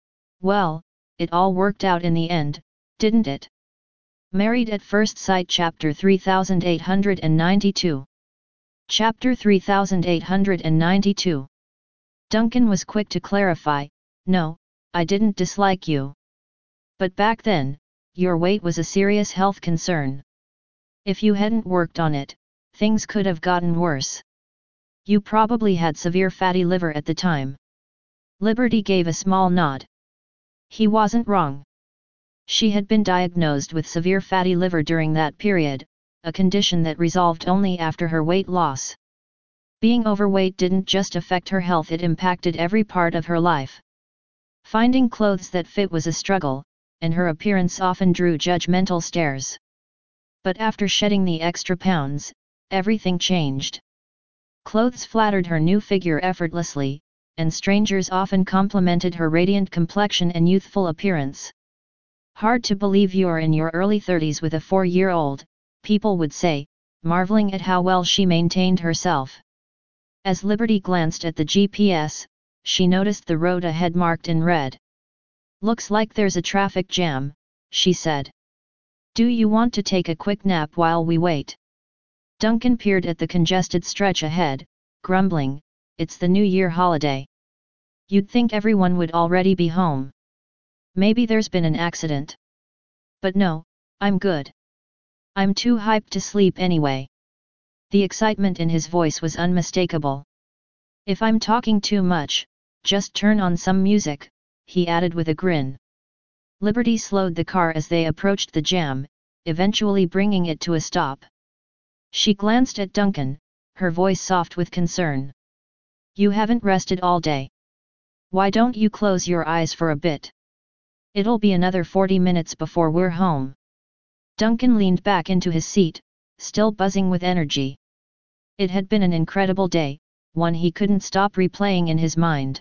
Well, it all worked out in the end, didn't it? Married at First Sight Chapter three thousand eight hundred ninety-two. Chapter three thousand eight hundred ninety-two. Duncan was quick to clarify, no, I didn't dislike you. But back then, your weight was a serious health concern. If you hadn't worked on it, things could have gotten worse. You probably had severe fatty liver at the time. Liberty gave a small nod. He wasn't wrong. She had been diagnosed with severe fatty liver during that period, a condition that resolved only after her weight loss. Being overweight didn't just affect her health, it impacted every part of her life. Finding clothes that fit was a struggle, and her appearance often drew judgmental stares. But after shedding the extra pounds, everything changed. Clothes flattered her new figure effortlessly, and strangers often complimented her radiant complexion and youthful appearance. Hard to believe you're in your early thirties with a four-year-old, people would say, marveling at how well she maintained herself. As Liberty glanced at the G P S, she noticed the road ahead marked in red. Looks like there's a traffic jam, she said. Do you want to take a quick nap while we wait? Duncan peered at the congested stretch ahead, grumbling, it's the New Year holiday. You'd think everyone would already be home. Maybe there's been an accident. But no, I'm good. I'm too hyped to sleep anyway. The excitement in his voice was unmistakable. If I'm talking too much, just turn on some music, he added with a grin. Liberty slowed the car as they approached the jam, eventually bringing it to a stop. She glanced at Duncan, her voice soft with concern. You haven't rested all day. Why don't you close your eyes for a bit? It'll be another forty minutes before we're home. Duncan leaned back into his seat, still buzzing with energy. It had been an incredible day, one he couldn't stop replaying in his mind.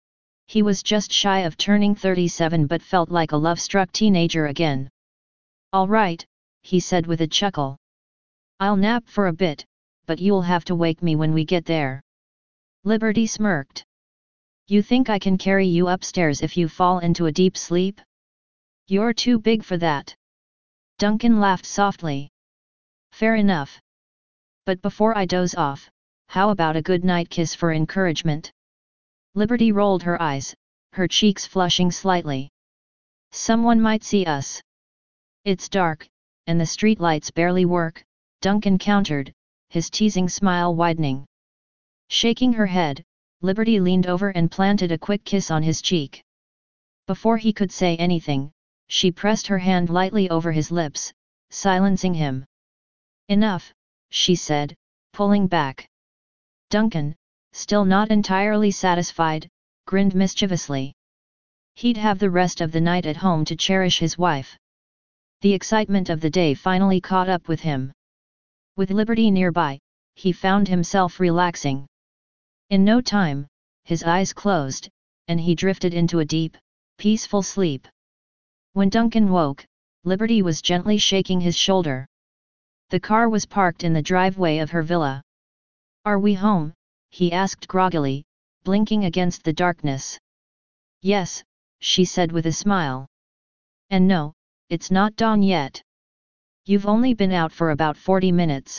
He was just shy of turning thirty-seven but felt like a love-struck teenager again. All right, he said with a chuckle. I'll nap for a bit, but you'll have to wake me when we get there. Liberty smirked. You think I can carry you upstairs if you fall into a deep sleep? You're too big for that. Duncan laughed softly. Fair enough. But before I doze off, how about a good night kiss for encouragement? Liberty rolled her eyes, her cheeks flushing slightly. Someone might see us. It's dark, and the street lights barely work, Duncan countered, his teasing smile widening. Shaking her head, Liberty leaned over and planted a quick kiss on his cheek. Before he could say anything, she pressed her hand lightly over his lips, silencing him. Enough, she said, pulling back. Duncan, still not entirely satisfied, grinned mischievously. He'd have the rest of the night at home to cherish his wife. The excitement of the day finally caught up with him. With Liberty nearby, he found himself relaxing. In no time, his eyes closed, and he drifted into a deep, peaceful sleep. When Duncan woke, Liberty was gently shaking his shoulder. The car was parked in the driveway of her villa. Are we home? He asked groggily, blinking against the darkness. Yes, she said with a smile. And no, it's not dawn yet. You've only been out for about forty minutes.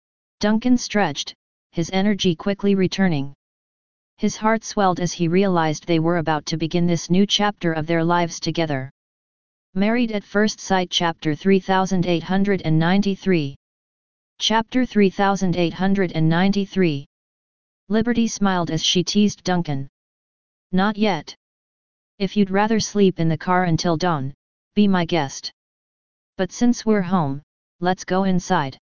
Duncan stretched, his energy quickly returning. His heart swelled as he realized they were about to begin this new chapter of their lives together. Married at First Sight Chapter three thousand eight hundred ninety-three. Chapter three thousand eight hundred ninety-three. Liberty smiled as she teased Duncan. Not yet. If you'd rather sleep in the car until dawn, be my guest. But since we're home, let's go inside.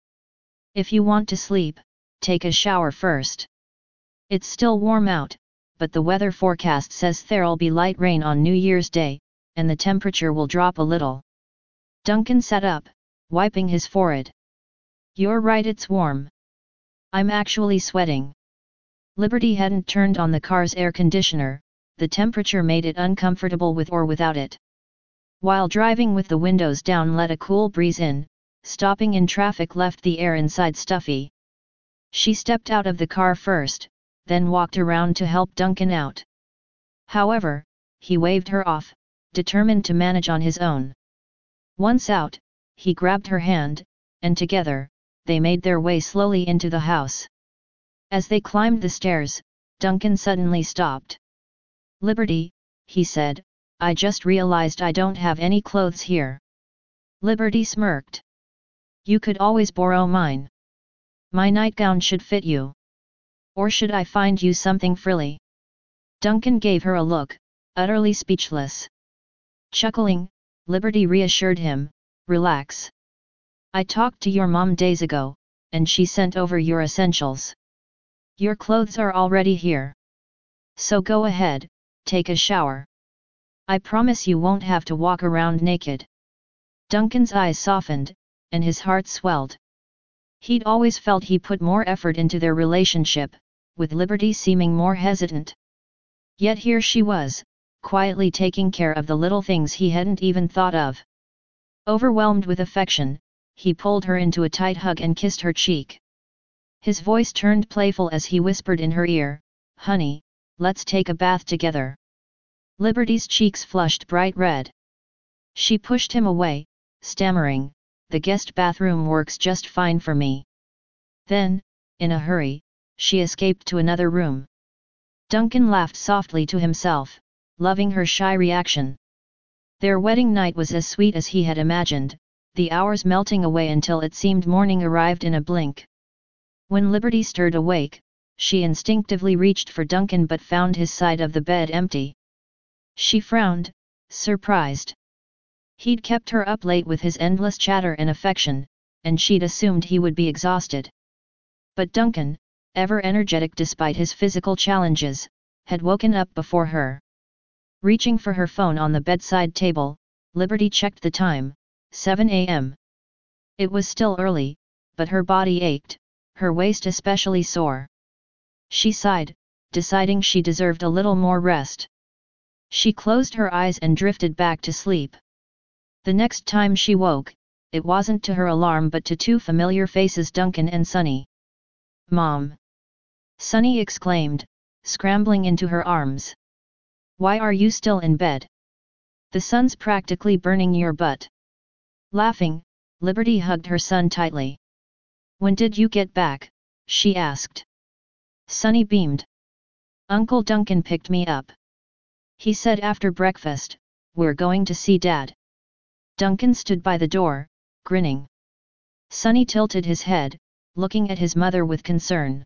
If you want to sleep, take a shower first. It's still warm out, but the weather forecast says there'll be light rain on New Year's Day, and the temperature will drop a little. Duncan sat up, wiping his forehead. You're right, it's warm. I'm actually sweating. Liberty hadn't turned on the car's air conditioner, the temperature made it uncomfortable with or without it. While driving with the windows down let a cool breeze in, stopping in traffic left the air inside stuffy. She stepped out of the car first, then walked around to help Duncan out. However, he waved her off, determined to manage on his own. Once out, he grabbed her hand, and together, they made their way slowly into the house. As they climbed the stairs, Duncan suddenly stopped. Liberty, he said, I just realized I don't have any clothes here. Liberty smirked. You could always borrow mine. My nightgown should fit you. Or should I find you something frilly? Duncan gave her a look, utterly speechless. Chuckling, Liberty reassured him, relax. I talked to your mom days ago, and she sent over your essentials. Your clothes are already here. So go ahead, take a shower. I promise you won't have to walk around naked. Duncan's eyes softened, and his heart swelled. He'd always felt he put more effort into their relationship, with Liberty seeming more hesitant. Yet here she was, quietly taking care of the little things he hadn't even thought of. Overwhelmed with affection, he pulled her into a tight hug and kissed her cheek. His voice turned playful as he whispered in her ear, Honey, let's take a bath together. Liberty's cheeks flushed bright red. She pushed him away, stammering, The guest bathroom works just fine for me. Then, in a hurry, she escaped to another room. Duncan laughed softly to himself, loving her shy reaction. Their wedding night was as sweet as he had imagined, the hours melting away until it seemed morning arrived in a blink. When Liberty stirred awake, she instinctively reached for Duncan but found his side of the bed empty. She frowned, surprised. He'd kept her up late with his endless chatter and affection, and she'd assumed he would be exhausted. But Duncan, ever energetic despite his physical challenges, had woken up before her. Reaching for her phone on the bedside table, Liberty checked the time, seven a m It was still early, but her body ached, her waist especially sore. She sighed, deciding she deserved a little more rest. She closed her eyes and drifted back to sleep. The next time she woke, it wasn't to her alarm but to two familiar faces, Duncan and Sunny. "Mom!" Sunny exclaimed, scrambling into her arms. "Why are you still in bed? The sun's practically burning your butt." Laughing, Liberty hugged her son tightly. "When did you get back?" she asked. Sunny beamed. "Uncle Duncan picked me up. He said after breakfast, we're going to see Dad." Duncan stood by the door, grinning. Sunny tilted his head, looking at his mother with concern.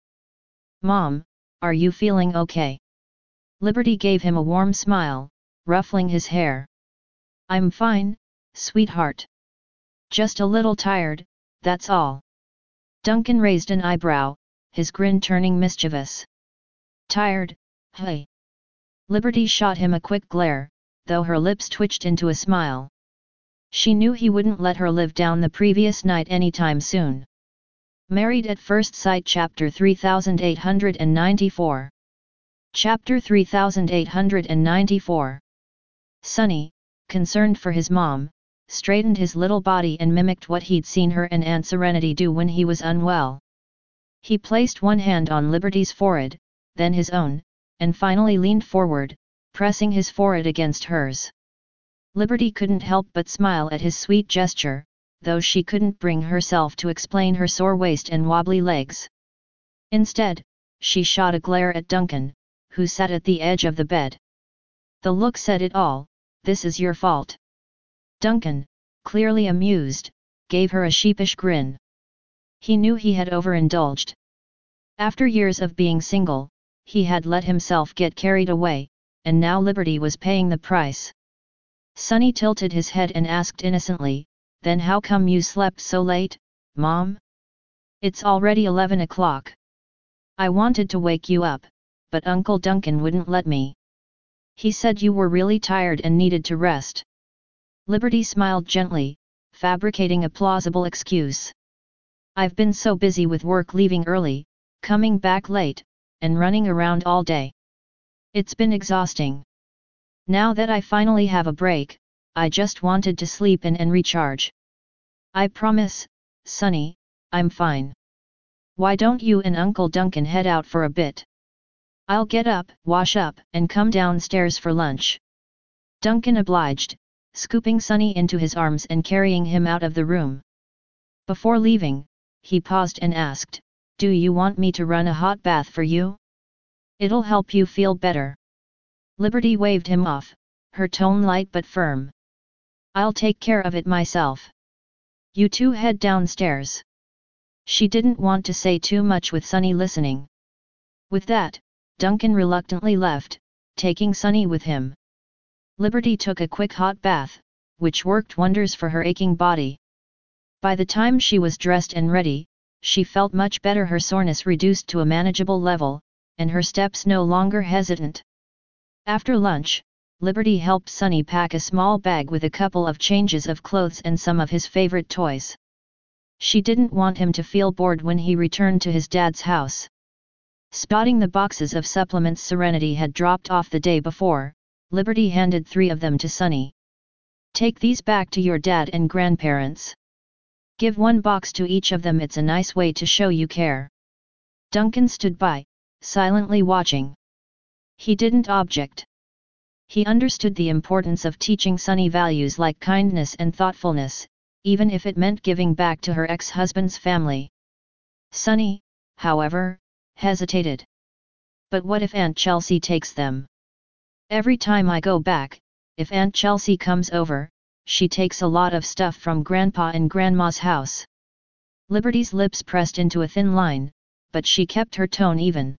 "Mom, are you feeling okay?" Liberty gave him a warm smile, ruffling his hair. "I'm fine, sweetheart. Just a little tired, that's all." Duncan raised an eyebrow, his grin turning mischievous. "Tired, hey?" Liberty shot him a quick glare, though her lips twitched into a smile. She knew he wouldn't let her live down the previous night anytime soon. Married at First Sight Chapter three thousand eight hundred ninety-four. Chapter three thousand eight hundred ninety-four. Sunny, concerned for his mom, straightened his little body and mimicked what he'd seen her and Aunt Serenity do when he was unwell. He placed one hand on Liberty's forehead, then his own, and finally leaned forward, pressing his forehead against hers. Liberty couldn't help but smile at his sweet gesture, though she couldn't bring herself to explain her sore waist and wobbly legs. Instead, she shot a glare at Duncan, who sat at the edge of the bed. The look said it all, "This is your fault." Duncan, clearly amused, gave her a sheepish grin. He knew he had overindulged. After years of being single, he had let himself get carried away, and now Liberty was paying the price. Sonny tilted his head and asked innocently, "Then how come you slept so late, Mom? It's already eleven o'clock. I wanted to wake you up, but Uncle Duncan wouldn't let me. He said you were really tired and needed to rest." Liberty smiled gently, fabricating a plausible excuse. "I've been so busy with work, leaving early, coming back late, and running around all day. It's been exhausting. Now that I finally have a break, I just wanted to sleep in and recharge. I promise, Sonny, I'm fine. Why don't you and Uncle Duncan head out for a bit? I'll get up, wash up, and come downstairs for lunch." Duncan obliged, scooping Sonny into his arms and carrying him out of the room. Before leaving, he paused and asked, "Do you want me to run a hot bath for you? It'll help you feel better." Liberty waved him off, her tone light but firm. "I'll take care of it myself. You two head downstairs." She didn't want to say too much with Sonny listening. With that, Duncan reluctantly left, taking Sonny with him. Liberty took a quick hot bath, which worked wonders for her aching body. By the time she was dressed and ready, she felt much better, her soreness reduced to a manageable level, and her steps no longer hesitant. After lunch, Liberty helped Sonny pack a small bag with a couple of changes of clothes and some of his favorite toys. She didn't want him to feel bored when he returned to his dad's house. Spotting the boxes of supplements Serenity had dropped off the day before, Liberty handed three of them to Sonny. "Take these back to your dad and grandparents. Give one box to each of them, it's a nice way to show you care." Duncan stood by, silently watching. He didn't object. He understood the importance of teaching Sonny values like kindness and thoughtfulness, even if it meant giving back to her ex-husband's family. Sonny, however, hesitated. "But what if Aunt Chelsea takes them? Every time I go back, if Aunt Chelsea comes over, she takes a lot of stuff from Grandpa and Grandma's house." Liberty's lips pressed into a thin line, but she kept her tone even.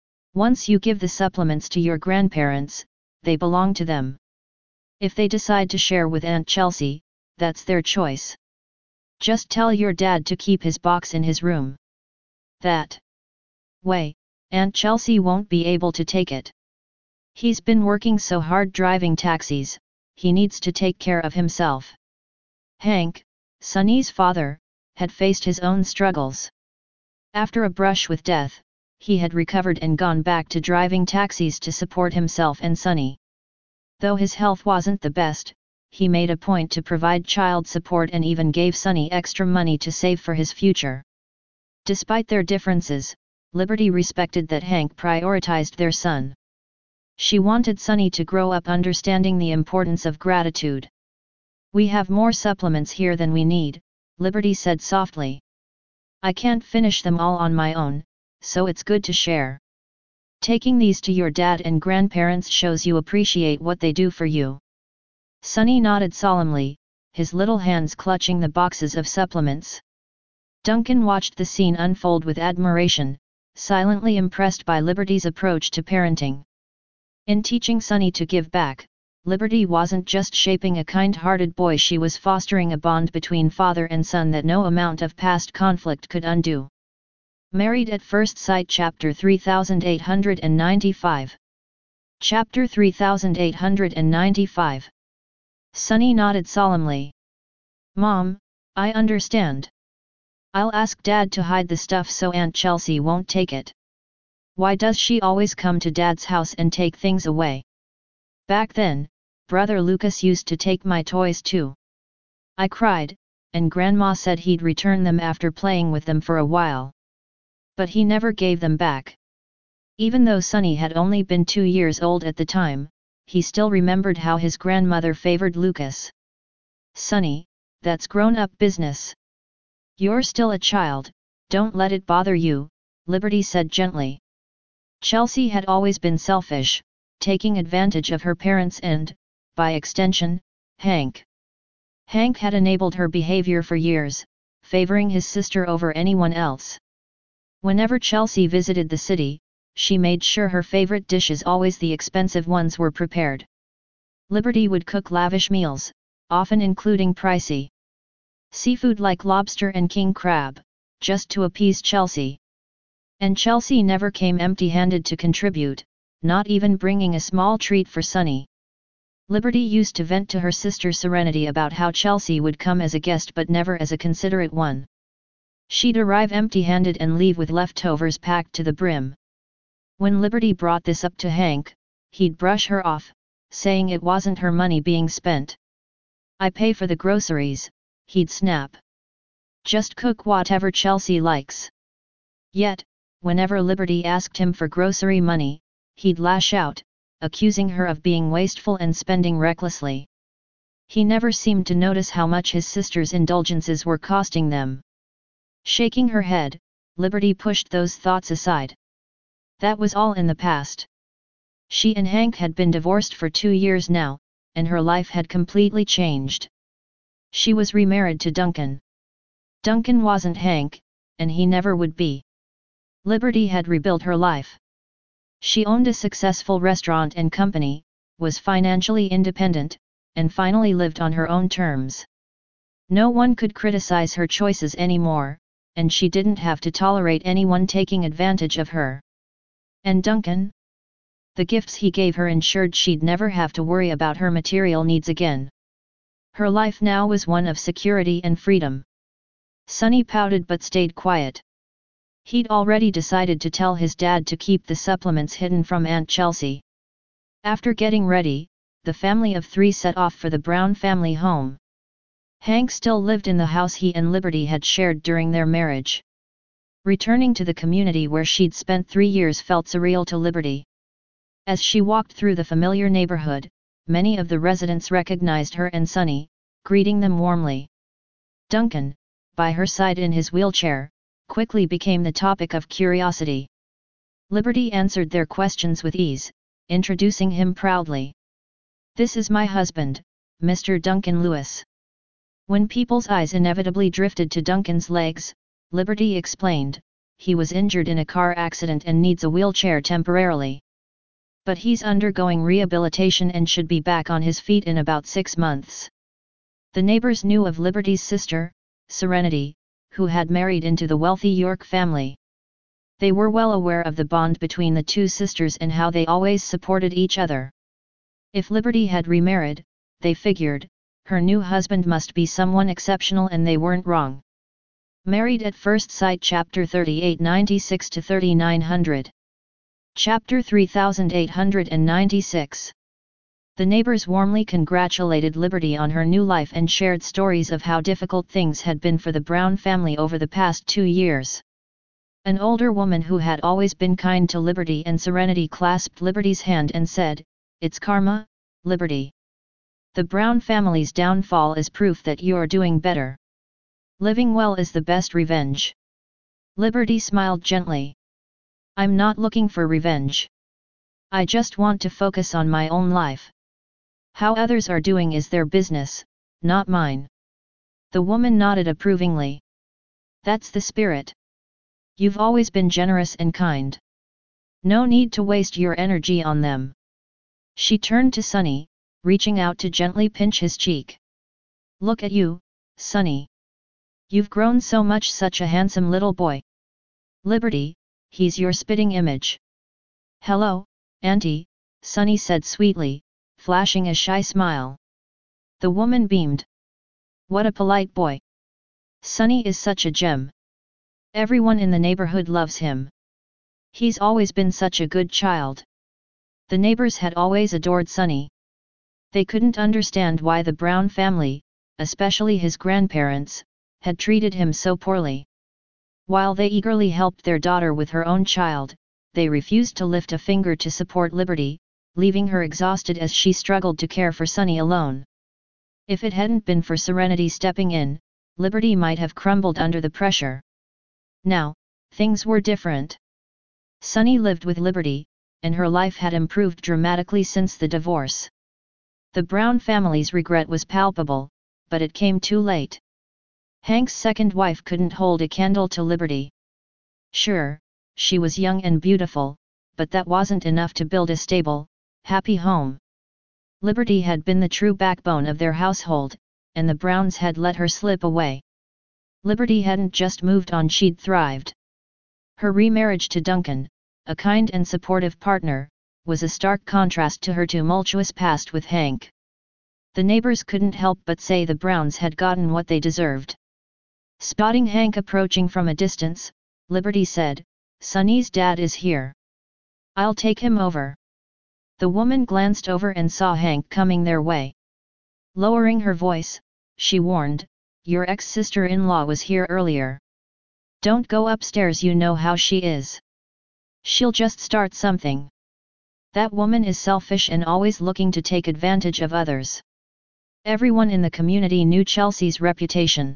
"Once you give the supplements to your grandparents, they belong to them. If they decide to share with Aunt Chelsea, that's their choice. Just tell your dad to keep his box in his room. That way, Aunt Chelsea won't be able to take it. He's been working so hard driving taxis, he needs to take care of himself." Hank, Sonny's father, had faced his own struggles. After a brush with death, he had recovered and gone back to driving taxis to support himself and Sonny. Though his health wasn't the best, he made a point to provide child support and even gave Sonny extra money to save for his future. Despite their differences, Liberty respected that Hank prioritized their son. She wanted Sonny to grow up understanding the importance of gratitude. "We have more supplements here than we need," Liberty said softly. "I can't finish them all on my own, so it's good to share. Taking these to your dad and grandparents shows you appreciate what they do for you." Sonny nodded solemnly, his little hands clutching the boxes of supplements. Duncan watched the scene unfold with admiration, silently impressed by Liberty's approach to parenting. In teaching Sonny to give back, Liberty wasn't just shaping a kind-hearted boy, she was fostering a bond between father and son that no amount of past conflict could undo. Married at First Sight, Chapter three thousand eight hundred ninety-five. Chapter three thousand eight hundred ninety-five. Sonny nodded solemnly. "Mom, I understand. I'll ask Dad to hide the stuff so Aunt Chelsea won't take it. Why does she always come to Dad's house and take things away? Back then, Brother Lucas used to take my toys too. I cried, and Grandma said he'd return them after playing with them for a while. But he never gave them back." Even though Sonny had only been two years old at the time, he still remembered how his grandmother favored Lucas. "Sonny, that's grown-up business. You're still a child, don't let it bother you," Liberty said gently. Chelsea had always been selfish, taking advantage of her parents and, by extension, Hank. Hank had enabled her behavior for years, favoring his sister over anyone else. Whenever Chelsea visited the city, she made sure her favorite dishes, always the expensive ones, were prepared. Liberty would cook lavish meals, often including pricey seafood like lobster and king crab, just to appease Chelsea. And Chelsea never came empty-handed to contribute, not even bringing a small treat for Sonny. Liberty used to vent to her sister Serenity about how Chelsea would come as a guest but never as a considerate one. She'd arrive empty-handed and leave with leftovers packed to the brim. When Liberty brought this up to Hank, he'd brush her off, saying it wasn't her money being spent. "I pay for the groceries," he'd snap. "Just cook whatever Chelsea likes." Yet, whenever Liberty asked him for grocery money, he'd lash out, accusing her of being wasteful and spending recklessly. He never seemed to notice how much his sister's indulgences were costing them. Shaking her head, Liberty pushed those thoughts aside. That was all in the past. She and Hank had been divorced for two years now, and her life had completely changed. She was remarried to Duncan. Duncan wasn't Hank, and he never would be. Liberty had rebuilt her life. She owned a successful restaurant and company, was financially independent, and finally lived on her own terms. No one could criticize her choices anymore, and she didn't have to tolerate anyone taking advantage of her. And Duncan? The gifts he gave her ensured she'd never have to worry about her material needs again. Her life now was one of security and freedom. Sonny pouted but stayed quiet. He'd already decided to tell his dad to keep the supplements hidden from Aunt Chelsea. After getting ready, the family of three set off for the Brown family home. Hank still lived in the house he and Liberty had shared during their marriage. Returning to the community where she'd spent three years felt surreal to Liberty. As she walked through the familiar neighborhood, many of the residents recognized her and Sonny, greeting them warmly. Duncan, by her side in his wheelchair, quickly became the topic of curiosity. Liberty answered their questions with ease, introducing him proudly. "This is my husband, Mister Duncan Lewis." When people's eyes inevitably drifted to Duncan's legs, Liberty explained, "He was injured in a car accident and needs a wheelchair temporarily. But he's undergoing rehabilitation and should be back on his feet in about six months." The neighbors knew of Liberty's sister, Serenity, who had married into the wealthy York family. They were well aware of the bond between the two sisters and how they always supported each other. If Liberty had remarried, they figured, her new husband must be someone exceptional, and they weren't wrong. Married at First Sight, Chapter thirty-eight ninety-six to thirty-nine hundred. Chapter three thousand eight hundred ninety-six. The neighbors warmly congratulated Liberty on her new life and shared stories of how difficult things had been for the Brown family over the past two years. An older woman who had always been kind to Liberty and Serenity clasped Liberty's hand and said, "It's karma, Liberty. The Brown family's downfall is proof that you're doing better. Living well is the best revenge." Liberty smiled gently. "I'm not looking for revenge. I just want to focus on my own life. How others are doing is their business, not mine." The woman nodded approvingly. "That's the spirit. You've always been generous and kind. No need to waste your energy on them." She turned to Sonny, reaching out to gently pinch his cheek. "Look at you, Sonny. You've grown so much, such a handsome little boy. Liberty, he's your spitting image." "Hello, Auntie," Sonny said sweetly, flashing a shy smile. The woman beamed. "What a polite boy. Sonny is such a gem. Everyone in the neighborhood loves him. He's always been such a good child." The neighbors had always adored Sonny. They couldn't understand why the Brown family, especially his grandparents, had treated him so poorly. While they eagerly helped their daughter with her own child, they refused to lift a finger to support Liberty, leaving her exhausted as she struggled to care for Sunny alone. If it hadn't been for Serenity stepping in, Liberty might have crumbled under the pressure. Now, things were different. Sunny lived with Liberty, and her life had improved dramatically since the divorce. The Brown family's regret was palpable, but it came too late. Hank's second wife couldn't hold a candle to Liberty. Sure, she was young and beautiful, but that wasn't enough to build a stable, happy home. Liberty had been the true backbone of their household, and the Browns had let her slip away. Liberty hadn't just moved on, she'd thrived. Her remarriage to Duncan, a kind and supportive partner, was a stark contrast to her tumultuous past with Hank. The neighbors couldn't help but say the Browns had gotten what they deserved. Spotting Hank approaching from a distance, Liberty said, "Sunny's dad is here. I'll take him over." The woman glanced over and saw Hank coming their way. Lowering her voice, she warned, "Your ex-sister-in-law was here earlier. Don't go upstairs, you know how she is. She'll just start something. That woman is selfish and always looking to take advantage of others." Everyone in the community knew Chelsea's reputation.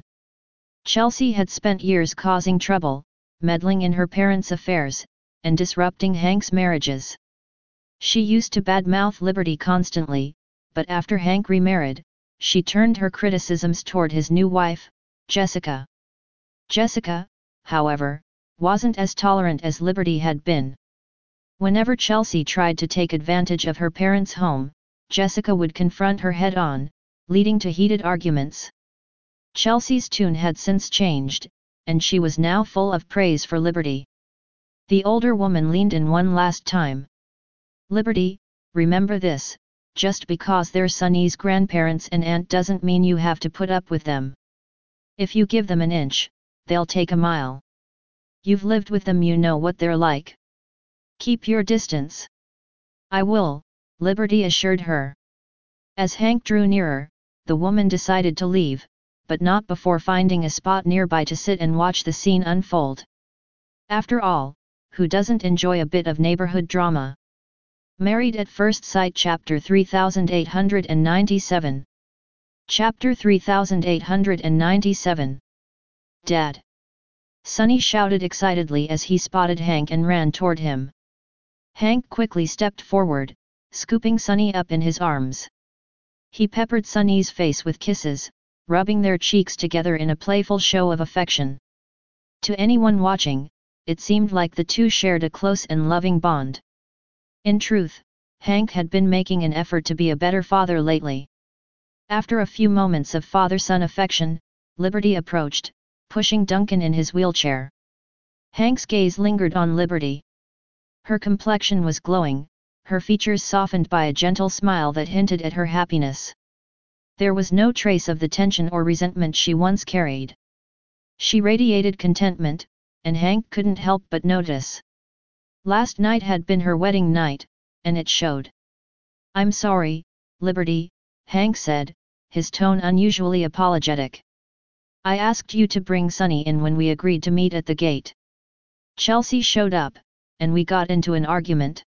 Chelsea had spent years causing trouble, meddling in her parents' affairs, and disrupting Hank's marriages. She used to badmouth Liberty constantly, but after Hank remarried, she turned her criticisms toward his new wife, Jessica. Jessica, however, wasn't as tolerant as Liberty had been. Whenever Chelsea tried to take advantage of her parents' home, Jessica would confront her head-on, leading to heated arguments. Chelsea's tune had since changed, and she was now full of praise for Liberty. The older woman leaned in one last time. "Liberty, remember this, just because they're Sunny's grandparents and aunt doesn't mean you have to put up with them. If you give them an inch, they'll take a mile. You've lived with them, you know what they're like. Keep your distance." "I will," Liberty assured her. As Hank drew nearer, the woman decided to leave, but not before finding a spot nearby to sit and watch the scene unfold. After all, who doesn't enjoy a bit of neighborhood drama? Married at First Sight Chapter three thousand eight hundred ninety-seven. Chapter three thousand eight hundred ninety-seven. "Dad!" Sunny shouted excitedly as he spotted Hank and ran toward him. Hank quickly stepped forward, scooping Sunny up in his arms. He peppered Sunny's face with kisses, rubbing their cheeks together in a playful show of affection. To anyone watching, it seemed like the two shared a close and loving bond. In truth, Hank had been making an effort to be a better father lately. After a few moments of father-son affection, Liberty approached, pushing Duncan in his wheelchair. Hank's gaze lingered on Liberty. Her complexion was glowing, her features softened by a gentle smile that hinted at her happiness. There was no trace of the tension or resentment she once carried. She radiated contentment, and Hank couldn't help but notice. Last night had been her wedding night, and it showed. "I'm sorry, Liberty," Hank said, his tone unusually apologetic. "I asked you to bring Sunny in when we agreed to meet at the gate. Chelsea showed up, and we got into an argument.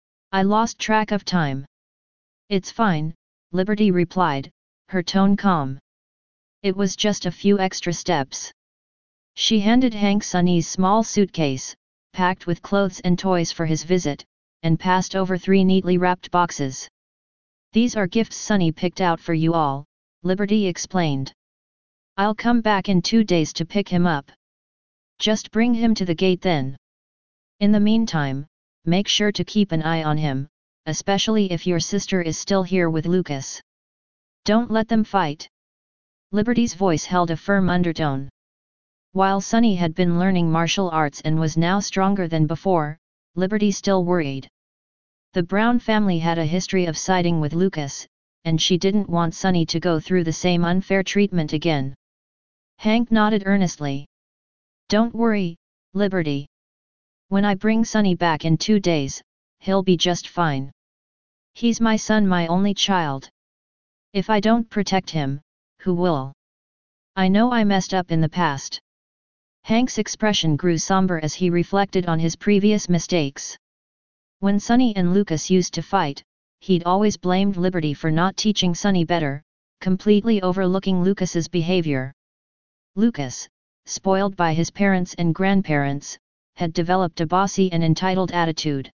I lost track of time." "It's fine," Liberty replied, her tone calm. "It was just a few extra steps." She handed Hank Sunny's small suitcase, packed with clothes and toys for his visit, and passed over three neatly wrapped boxes. "These are gifts Sunny picked out for you all," Liberty explained. "I'll come back in two days to pick him up. Just bring him to the gate then. In the meantime, make sure to keep an eye on him, especially if your sister is still here with Lucas. Don't let them fight." Liberty's voice held a firm undertone. While Sunny had been learning martial arts and was now stronger than before, Liberty still worried. The Brown family had a history of siding with Lucas, and she didn't want Sunny to go through the same unfair treatment again. Hank nodded earnestly. "Don't worry, Liberty. When I bring Sunny back in two days, he'll be just fine. He's my son, my only child. If I don't protect him, who will? I know I messed up in the past." Hank's expression grew somber as he reflected on his previous mistakes. When Sunny and Lucas used to fight, he'd always blamed Liberty for not teaching Sunny better, completely overlooking Lucas's behavior. Lucas, spoiled by his parents and grandparents, had developed a bossy and entitled attitude.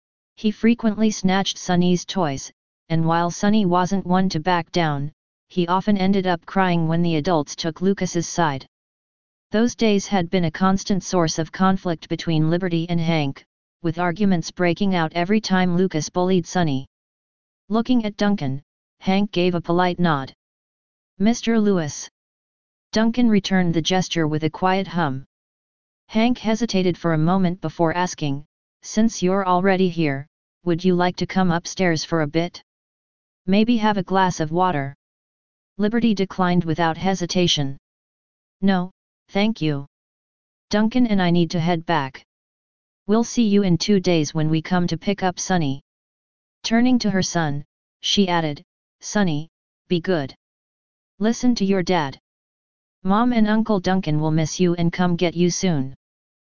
He frequently snatched Sunny's toys, and while Sunny wasn't one to back down, he often ended up crying when the adults took Lucas's side. Those days had been a constant source of conflict between Liberty and Hank, with arguments breaking out every time Lucas bullied Sunny. Looking at Duncan, Hank gave a polite nod. "Mister Lewis." Duncan returned the gesture with a quiet hum. Hank hesitated for a moment before asking, "Since you're already here, would you like to come upstairs for a bit? Maybe have a glass of water?" Liberty declined without hesitation. "No, thank you. Duncan and I need to head back. We'll see you in two days when we come to pick up Sunny." Turning to her son, she added, "Sunny, be good. Listen to your dad. Mom and Uncle Duncan will miss you and come get you soon."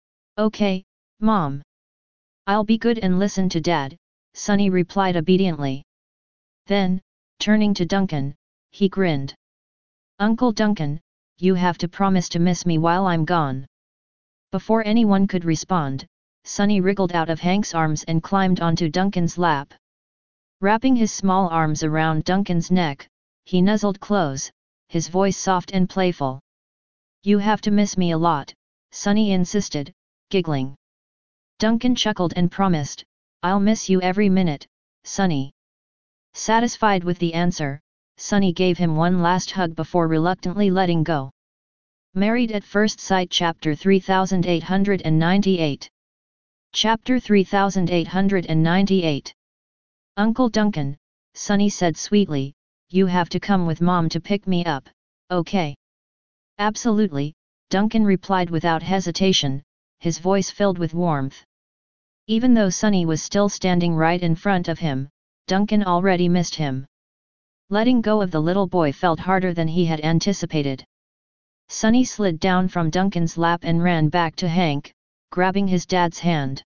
"Okay, Mom. I'll be good and listen to Dad," Sunny replied obediently. Then, turning to Duncan, he grinned. "Uncle Duncan, you have to promise to miss me while I'm gone." Before anyone could respond, Sunny wriggled out of Hank's arms and climbed onto Duncan's lap. Wrapping his small arms around Duncan's neck, he nuzzled close, his voice soft and playful. "You have to miss me a lot," Sunny insisted, giggling. Duncan chuckled and promised, "I'll miss you every minute, Sunny." Satisfied with the answer, Sunny gave him one last hug before reluctantly letting go. Married at First Sight Chapter three thousand eight hundred ninety-eight. Chapter three thousand eight hundred ninety-eight. "Uncle Duncan," Sunny said sweetly, "you have to come with Mom to pick me up, okay?" "Absolutely," Duncan replied without hesitation, his voice filled with warmth. Even though Sunny was still standing right in front of him, Duncan already missed him. Letting go of the little boy felt harder than he had anticipated. Sunny slid down from Duncan's lap and ran back to Hank, grabbing his dad's hand.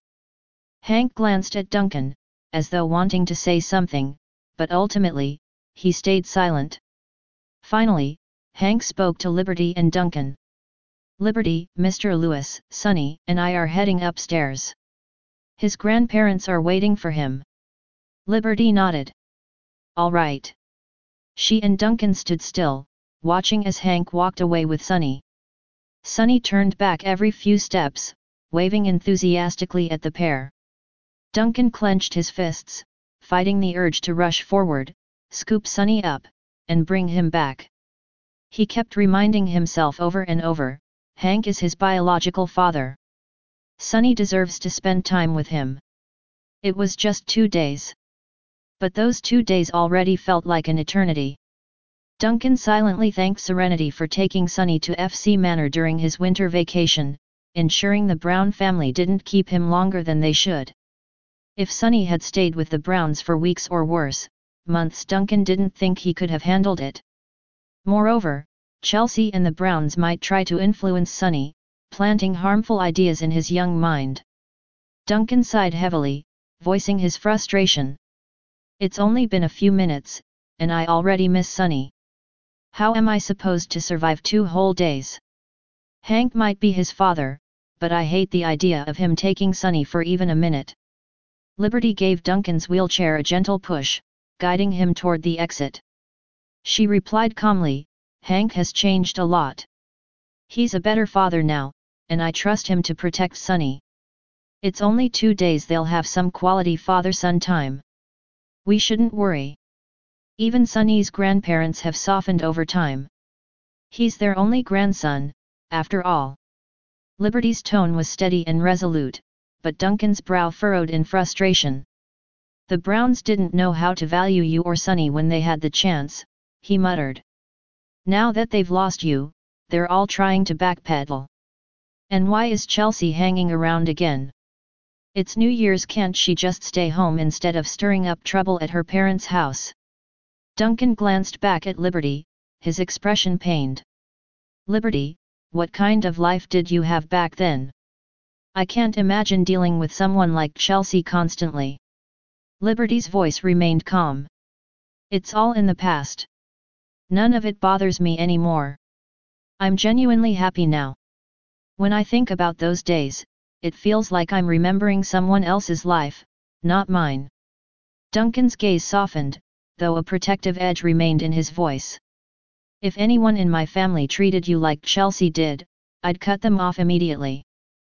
Hank glanced at Duncan, as though wanting to say something, but ultimately, he stayed silent. Finally, Hank spoke to Liberty and Duncan. "Liberty, Mister Lewis, Sunny, and I are heading upstairs. His grandparents are waiting for him." Liberty nodded. "All right." She and Duncan stood still, watching as Hank walked away with Sunny. Sunny turned back every few steps, waving enthusiastically at the pair. Duncan clenched his fists, fighting the urge to rush forward, scoop Sunny up, and bring him back. He kept reminding himself over and over, Hank is his biological father. Sunny deserves to spend time with him. It was just two days. But those two days already felt like an eternity. Duncan silently thanked Serenity for taking Sunny to F C Manor during his winter vacation, ensuring the Brown family didn't keep him longer than they should. If Sunny had stayed with the Browns for weeks or worse, months, Duncan didn't think he could have handled it. Moreover, Chelsea and the Browns might try to influence Sunny, planting harmful ideas in his young mind. Duncan sighed heavily, voicing his frustration. "It's only been a few minutes, and I already miss Sunny. How am I supposed to survive two whole days? Hank might be his father, but I hate the idea of him taking Sunny for even a minute." Liberty gave Duncan's wheelchair a gentle push, guiding him toward the exit. She replied calmly, "Hank has changed a lot. He's a better father now, and I trust him to protect Sunny. It's only two days, they'll have some quality father-son time. We shouldn't worry. Even Sunny's grandparents have softened over time. He's their only grandson, after all." Liberty's tone was steady and resolute, but Duncan's brow furrowed in frustration. "The Browns didn't know how to value you or Sunny when they had the chance," he muttered. "Now that they've lost you, they're all trying to backpedal. And why is Chelsea hanging around again? It's New Year's, can't she just stay home instead of stirring up trouble at her parents' house?" Duncan glanced back at Liberty, his expression pained. "Liberty, what kind of life did you have back then? I can't imagine dealing with someone like Chelsea constantly." Liberty's voice remained calm. It's all in the past. None of it bothers me anymore. I'm genuinely happy now. When I think about those days, it feels like I'm remembering someone else's life, not mine. Duncan's gaze softened, though a protective edge remained in his voice. If anyone in my family treated you like Chelsea did, I'd cut them off immediately.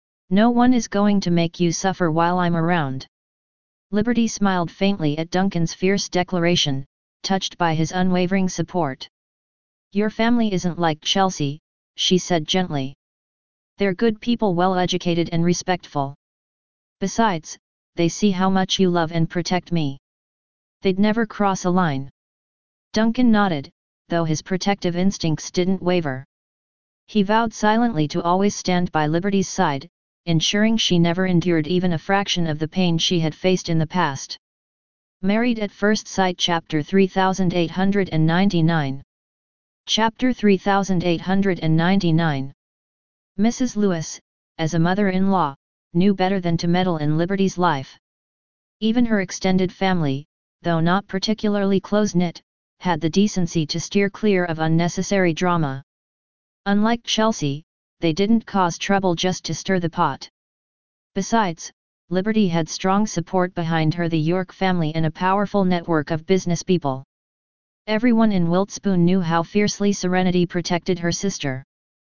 No one is going to make you suffer while I'm around. Liberty smiled faintly at Duncan's fierce declaration, touched by his unwavering support. Your family isn't like Chelsea, she said gently. They're good people, well educated and respectful. Besides, they see how much you love and protect me. They'd never cross a line. Duncan nodded, though his protective instincts didn't waver. He vowed silently to always stand by Liberty's side, ensuring she never endured even a fraction of the pain she had faced in the past. Married at First Sight Chapter three thousand eight hundred ninety-nine. Chapter three thousand eight hundred ninety-nine. Missus Lewis, as a mother-in-law, knew better than to meddle in Liberty's life. Even her extended family, though not particularly close-knit, had the decency to steer clear of unnecessary drama. Unlike Chelsea, they didn't cause trouble just to stir the pot. Besides, Liberty had strong support behind her, the York family, and a powerful network of business people. Everyone in Wiltspoon knew how fiercely Serenity protected her sister.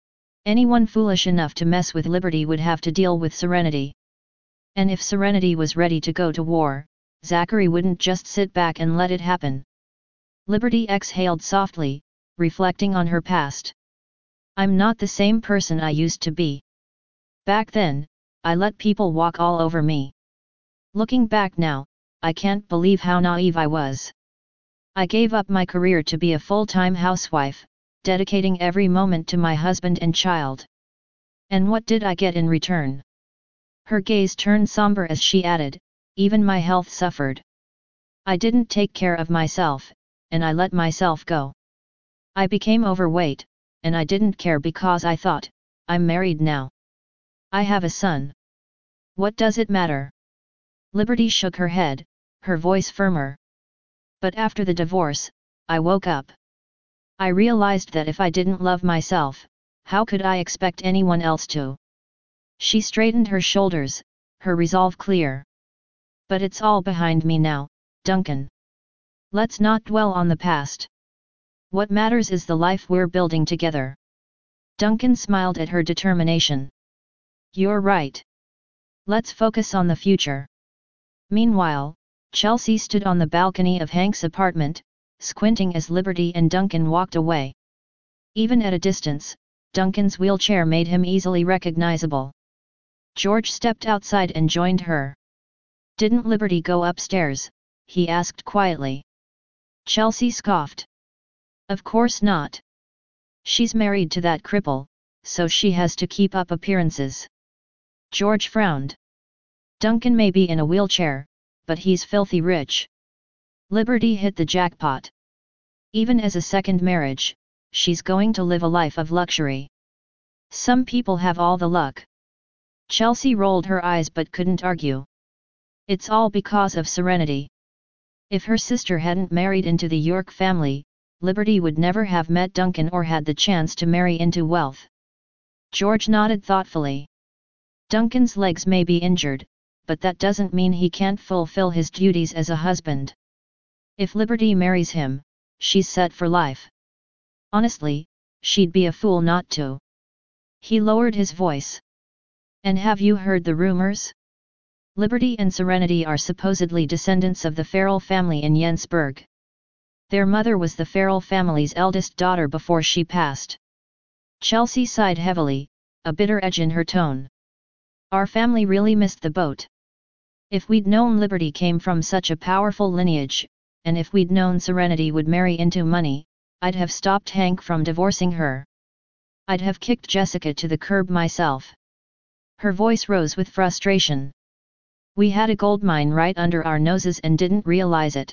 Anyone foolish enough to mess with Liberty would have to deal with Serenity. And if Serenity was ready to go to war, Zachary wouldn't just sit back and let it happen. Liberty exhaled softly, reflecting on her past. I'm not the same person I used to be. Back then, I let people walk all over me. Looking back now, I can't believe how naive I was. I gave up my career to be a full-time housewife, dedicating every moment to my husband and child. And what did I get in return? Her gaze turned somber as she added, even my health suffered. I didn't take care of myself, and I let myself go. I became overweight, and I didn't care because I thought, I'm married now. I have a son. What does it matter? Liberty shook her head, her voice firmer. But after the divorce, I woke up. I realized that if I didn't love myself, how could I expect anyone else to? She straightened her shoulders, her resolve clear. But it's all behind me now, Duncan. Let's not dwell on the past. What matters is the life we're building together. Duncan smiled at her determination. You're right. Let's focus on the future. Meanwhile, Chelsea stood on the balcony of Hank's apartment, squinting as Liberty and Duncan walked away. Even at a distance, Duncan's wheelchair made him easily recognizable. George stepped outside and joined her. Didn't Liberty go upstairs? He asked quietly. Chelsea scoffed. Of course not. She's married to that cripple, so she has to keep up appearances. George frowned. Duncan may be in a wheelchair, but he's filthy rich. Liberty hit the jackpot. Even as a second marriage, she's going to live a life of luxury. Some people have all the luck. Chelsea rolled her eyes but couldn't argue. It's all because of Serenity. If her sister hadn't married into the York family, Liberty would never have met Duncan or had the chance to marry into wealth. George nodded thoughtfully. Duncan's legs may be injured, but that doesn't mean he can't fulfill his duties as a husband. If Liberty marries him, she's set for life. Honestly, she'd be a fool not to. He lowered his voice. And have you heard the rumors? Liberty and Serenity are supposedly descendants of the Farrell family in Jensburg. Their mother was the Farrell family's eldest daughter before she passed. Chelsea sighed heavily, a bitter edge in her tone. Our family really missed the boat. If we'd known Liberty came from such a powerful lineage, and if we'd known Serenity would marry into money, I'd have stopped Hank from divorcing her. I'd have kicked Jessica to the curb myself. Her voice rose with frustration. We had a goldmine right under our noses and didn't realize it.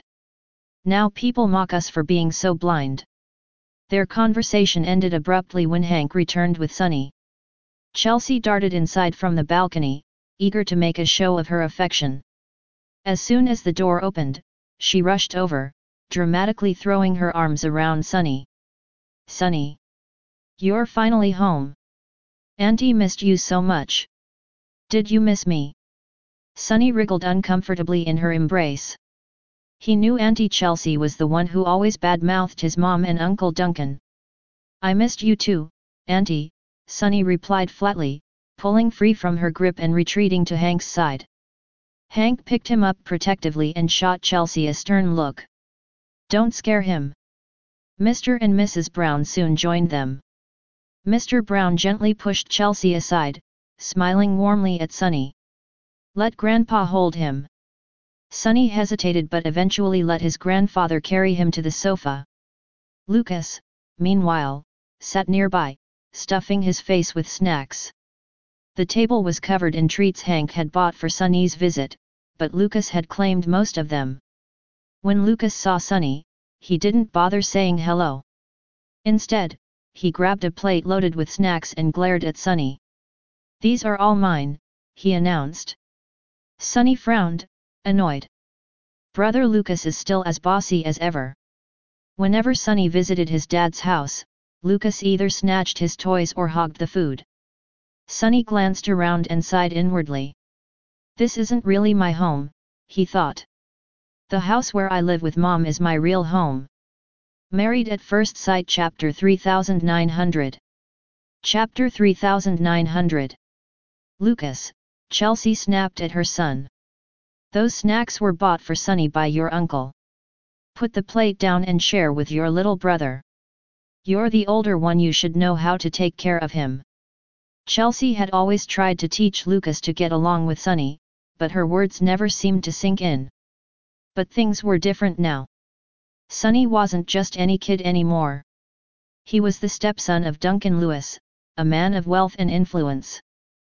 Now people mock us for being so blind. Their conversation ended abruptly when Hank returned with Sonny. Chelsea darted inside from the balcony, eager to make a show of her affection. As soon as the door opened, she rushed over, dramatically throwing her arms around Sunny. "Sunny! You're finally home. Auntie missed you so much. Did you miss me?" Sunny wriggled uncomfortably in her embrace. He knew Auntie Chelsea was the one who always bad-mouthed his mom and Uncle Duncan. "I missed you too, Auntie," Sunny replied flatly, pulling free from her grip and retreating to Hank's side. Hank picked him up protectively and shot Chelsea a stern look. "Don't scare him." Mister and Missus Brown soon joined them. Mister Brown gently pushed Chelsea aside, smiling warmly at Sunny. "Let Grandpa hold him." Sunny hesitated but eventually let his grandfather carry him to the sofa. Lucas, meanwhile, sat nearby, stuffing his face with snacks. The table was covered in treats Hank had bought for Sunny's visit, but Lucas had claimed most of them. When Lucas saw Sunny, he didn't bother saying hello. Instead, he grabbed a plate loaded with snacks and glared at Sunny. "These are all mine," he announced. Sunny frowned, annoyed. Brother Lucas is still as bossy as ever. Whenever Sunny visited his dad's house, Lucas either snatched his toys or hogged the food. Sunny glanced around and sighed inwardly. "This isn't really my home," he thought. "The house where I live with Mom is my real home." Married at First Sight Chapter three thousand nine hundred. Chapter three thousand nine hundred. "Lucas," Chelsea snapped at her son. "Those snacks were bought for Sunny by your uncle. Put the plate down and share with your little brother. You're the older one, you should know how to take care of him." Chelsea had always tried to teach Lucas to get along with Sunny, but her words never seemed to sink in. But things were different now. Sunny wasn't just any kid anymore. He was the stepson of Duncan Lewis, a man of wealth and influence.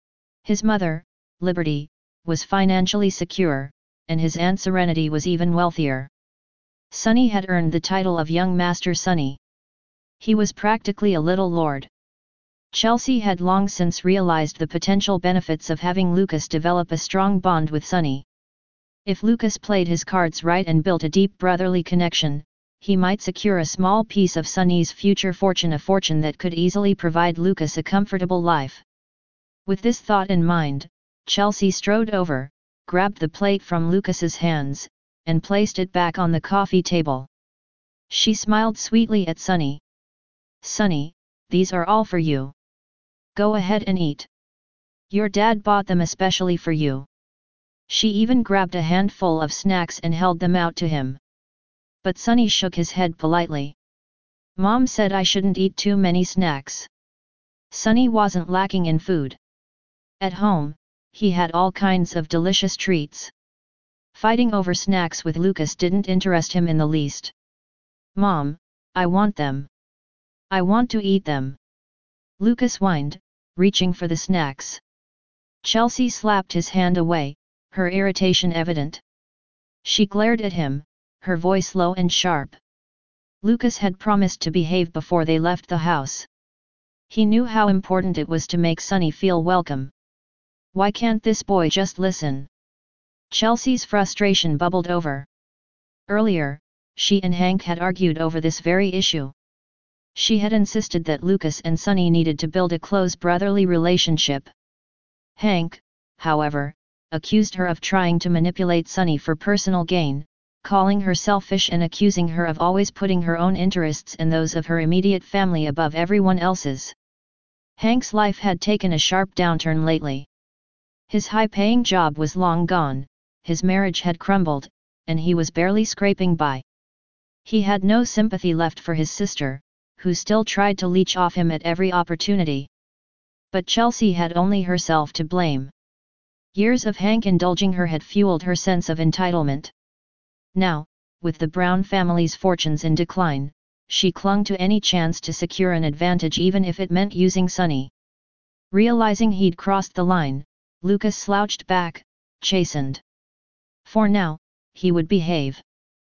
His mother, Liberty, was financially secure, and his Aunt Serenity was even wealthier. Sunny had earned the title of Young Master Sunny. He was practically a little lord. Chelsea had long since realized the potential benefits of having Lucas develop a strong bond with Sunny. If Lucas played his cards right and built a deep brotherly connection, he might secure a small piece of Sunny's future fortune, a fortune that could easily provide Lucas a comfortable life. With this thought in mind, Chelsea strode over, grabbed the plate from Lucas's hands, and placed it back on the coffee table. She smiled sweetly at Sunny. "Sunny, these are all for you. Go ahead and eat. Your dad bought them especially for you." She even grabbed a handful of snacks and held them out to him. But Sunny shook his head politely. "Mom said I shouldn't eat too many snacks." Sunny wasn't lacking in food. At home, he had all kinds of delicious treats. Fighting over snacks with Lucas didn't interest him in the least. "Mom, I want them. I want to eat them," Lucas whined, reaching for the snacks. Chelsea slapped his hand away, her irritation evident. She glared at him, her voice low and sharp. Lucas had promised to behave before they left the house. He knew how important it was to make Sunny feel welcome. Why can't this boy just listen? Chelsea's frustration bubbled over. Earlier, she and Hank had argued over this very issue. She had insisted that Lucas and Sunny needed to build a close brotherly relationship. Hank, however, accused her of trying to manipulate Sunny for personal gain, calling her selfish and accusing her of always putting her own interests and those of her immediate family above everyone else's. Hank's life had taken a sharp downturn lately. His high-paying job was long gone, his marriage had crumbled, and he was barely scraping by. He had no sympathy left for his sister, who still tried to leech off him at every opportunity. But Chelsea had only herself to blame. Years of Hank indulging her had fueled her sense of entitlement. Now, with the Brown family's fortunes in decline, she clung to any chance to secure an advantage, even if it meant using Sunny. Realizing he'd crossed the line, Lucas slouched back, chastened. For now, he would behave.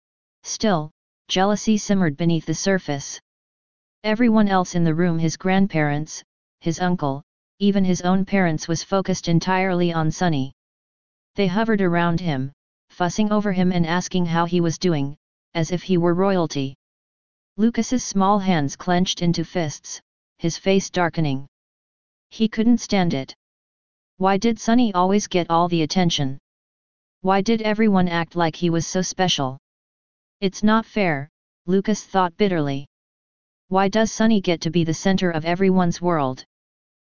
Still, jealousy simmered beneath the surface. Everyone else in the room, his grandparents, his uncle, even his own parents, was focused entirely on Sunny. They hovered around him, fussing over him and asking how he was doing, as if he were royalty. Lucas's small hands clenched into fists, his face darkening. He couldn't stand it. Why did Sunny always get all the attention? Why did everyone act like he was so special? It's not fair, Lucas thought bitterly. Why does Sunny get to be the center of everyone's world?